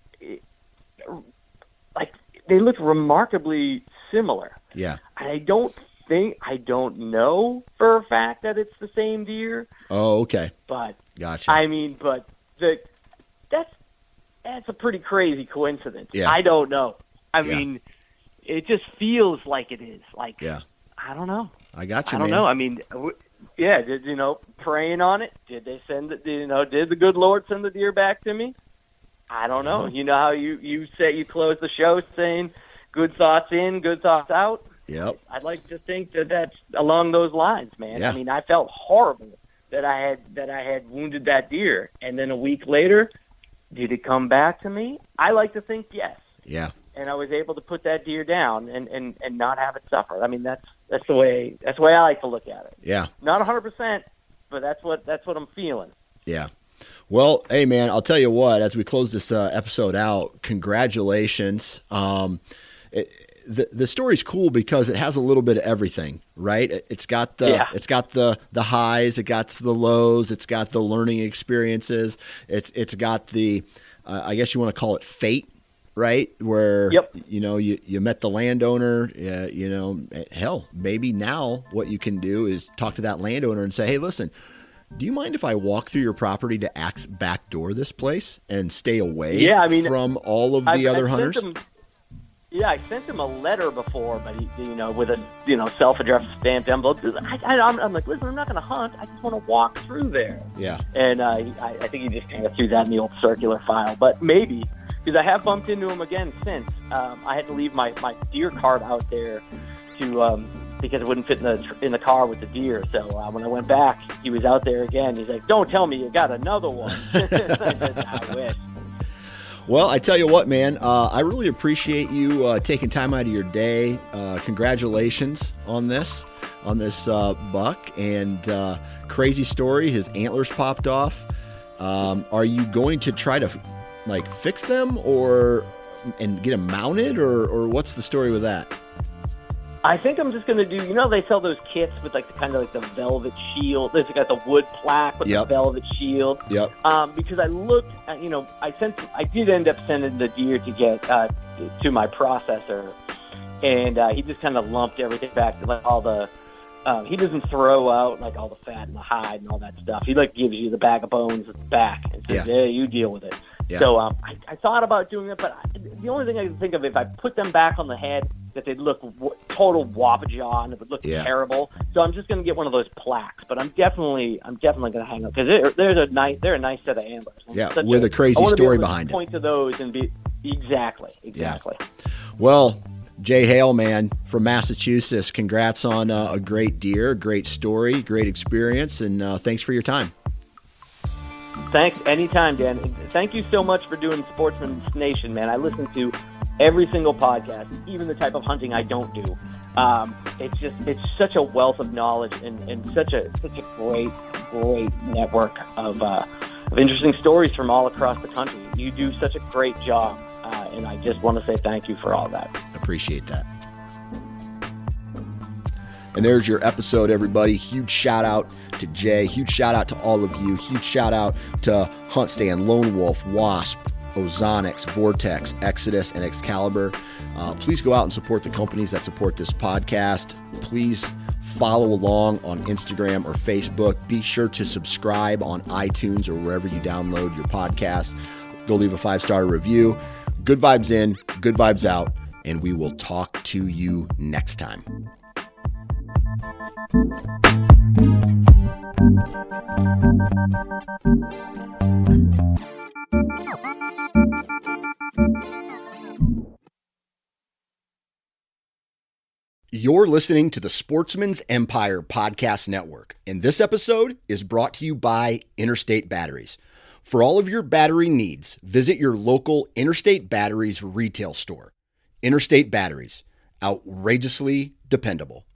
Speaker 7: like they looked remarkably similar.
Speaker 1: Yeah.
Speaker 7: I don't think, I don't know for a fact that it's the same deer.
Speaker 1: Oh, okay.
Speaker 7: But
Speaker 1: gotcha.
Speaker 7: I mean, but the that's that's a pretty crazy coincidence.
Speaker 1: Yeah.
Speaker 7: I don't know. I
Speaker 1: Yeah.
Speaker 7: mean, it just feels like it is. Like,
Speaker 1: yeah.
Speaker 7: I don't know.
Speaker 1: I got you,
Speaker 7: I don't
Speaker 1: man.
Speaker 7: know. I mean, w- yeah, did you know, praying on it? Did they send it? You know, did the good Lord send the deer back to me? I don't know. You know how you you say you close the show saying good thoughts in, good thoughts out.
Speaker 1: Yep.
Speaker 7: I'd like to think that that's along those lines, man.
Speaker 1: Yeah.
Speaker 7: I mean, I felt horrible that I had that I had wounded that deer, and then a week later, did it come back to me? I like to think yes.
Speaker 1: Yeah.
Speaker 7: And I was able to put that deer down and, and, and not have it suffer. I mean, that's that's the way that's the way I like to look at it.
Speaker 1: Yeah.
Speaker 7: Not one hundred percent, but that's what that's what I'm feeling.
Speaker 1: Yeah. Well, hey, man, I'll tell you what, as we close this uh, episode out, congratulations. Um, it, the the story's cool because it has a little bit of everything, right? It, it's got the
Speaker 7: Yeah.
Speaker 1: it's got the the highs, it got the lows, it's got the learning experiences, it's it's got the uh, I guess you want to call it fate, right? Where
Speaker 7: Yep.
Speaker 1: you know you, you met the landowner, uh, you know, hell, maybe now what you can do is talk to that landowner and say, hey, listen, do you mind if I walk through your property to ax backdoor this place and stay away
Speaker 7: Yeah, I mean,
Speaker 1: from all of the
Speaker 7: I,
Speaker 1: other
Speaker 7: I
Speaker 1: hunters?
Speaker 7: Sent him, yeah, I sent him a letter before, but he, you know, with a you know self-addressed stamped envelope. I, I, I'm, I'm like, listen, I'm not going to hunt. I just want to walk through there.
Speaker 1: Yeah.
Speaker 7: And uh, he, I, I think he just kind of threw that in the old circular file. But maybe, because I have bumped into him again since. Um, I had to leave my, my deer cart out there to um, because it wouldn't fit in the in the car with the deer. So uh, when I went back, he was out there again. He's like, "Don't tell me you got another one." I said, "I wish."
Speaker 1: Well, I tell you what, man, uh, I really appreciate you uh, taking time out of your day. Uh, congratulations on this, on this uh, buck, and uh, crazy story. His antlers popped off. Um, are you going to try to like fix them or and get them mounted, or or what's the story with that?
Speaker 7: I think I'm just going to do, you know, they sell those kits with like the kind of like the velvet shield. There's got the wood plaque with
Speaker 1: Yep.
Speaker 7: the velvet shield.
Speaker 1: Yep.
Speaker 7: Um, because I looked, at, you know, I sent, I did end up sending the deer to get uh, to my processor, and uh, he just kind of lumped everything back to like all the. Um, he doesn't throw out like all the fat and the hide and all that stuff. He like gives you the bag of bones back and says,
Speaker 1: Yeah.
Speaker 7: "Yeah, you deal with it."
Speaker 1: Yeah.
Speaker 7: So um, I, I thought about doing it, but I, the only thing I can think of, if I put them back on the head, that they'd look w- total wapajaw and it would look
Speaker 1: Yeah.
Speaker 7: terrible. So I'm just going to get one of those plaques. But I'm definitely, I'm definitely going to hang up because there's a nice, they're a nice set of antlers. And
Speaker 1: Yeah,
Speaker 7: such
Speaker 1: with a crazy
Speaker 7: I wanna be
Speaker 1: story
Speaker 7: able to
Speaker 1: behind it.
Speaker 7: Point to those and be exactly, exactly.
Speaker 1: Well, Jay Hale, man, from Massachusetts, congrats on uh, a great deer, great story, great experience, and uh, thanks for your time.
Speaker 7: Thanks, anytime, Dan. Thank you so much for doing Sportsman's Nation, man. I listen to every single podcast, even the type of hunting I don't do. Um, it's just, it's such a wealth of knowledge and, and such a such a great, great network of uh, of interesting stories from all across the country. You do such a great job, uh, and I just want to say thank you for all that.
Speaker 1: Appreciate that. And there's your episode, everybody. Huge shout out to Jay. Huge shout out to all of you. Huge shout out to Hunt Stand, Lone Wolf, Wasp, Ozonics, Vortex, Exodus, and Excalibur. Uh, please go out and support the companies that support this podcast. Please follow along on Instagram or Facebook. Be sure to subscribe on iTunes or wherever you download your podcast. Go leave a five-star review. Good vibes in, good vibes out, and we will talk to you next time. You're listening to the Sportsman's Empire Podcast Network, and this episode is brought to you by Interstate Batteries. For all of your battery needs, visit your local Interstate Batteries retail store. Interstate Batteries, outrageously dependable.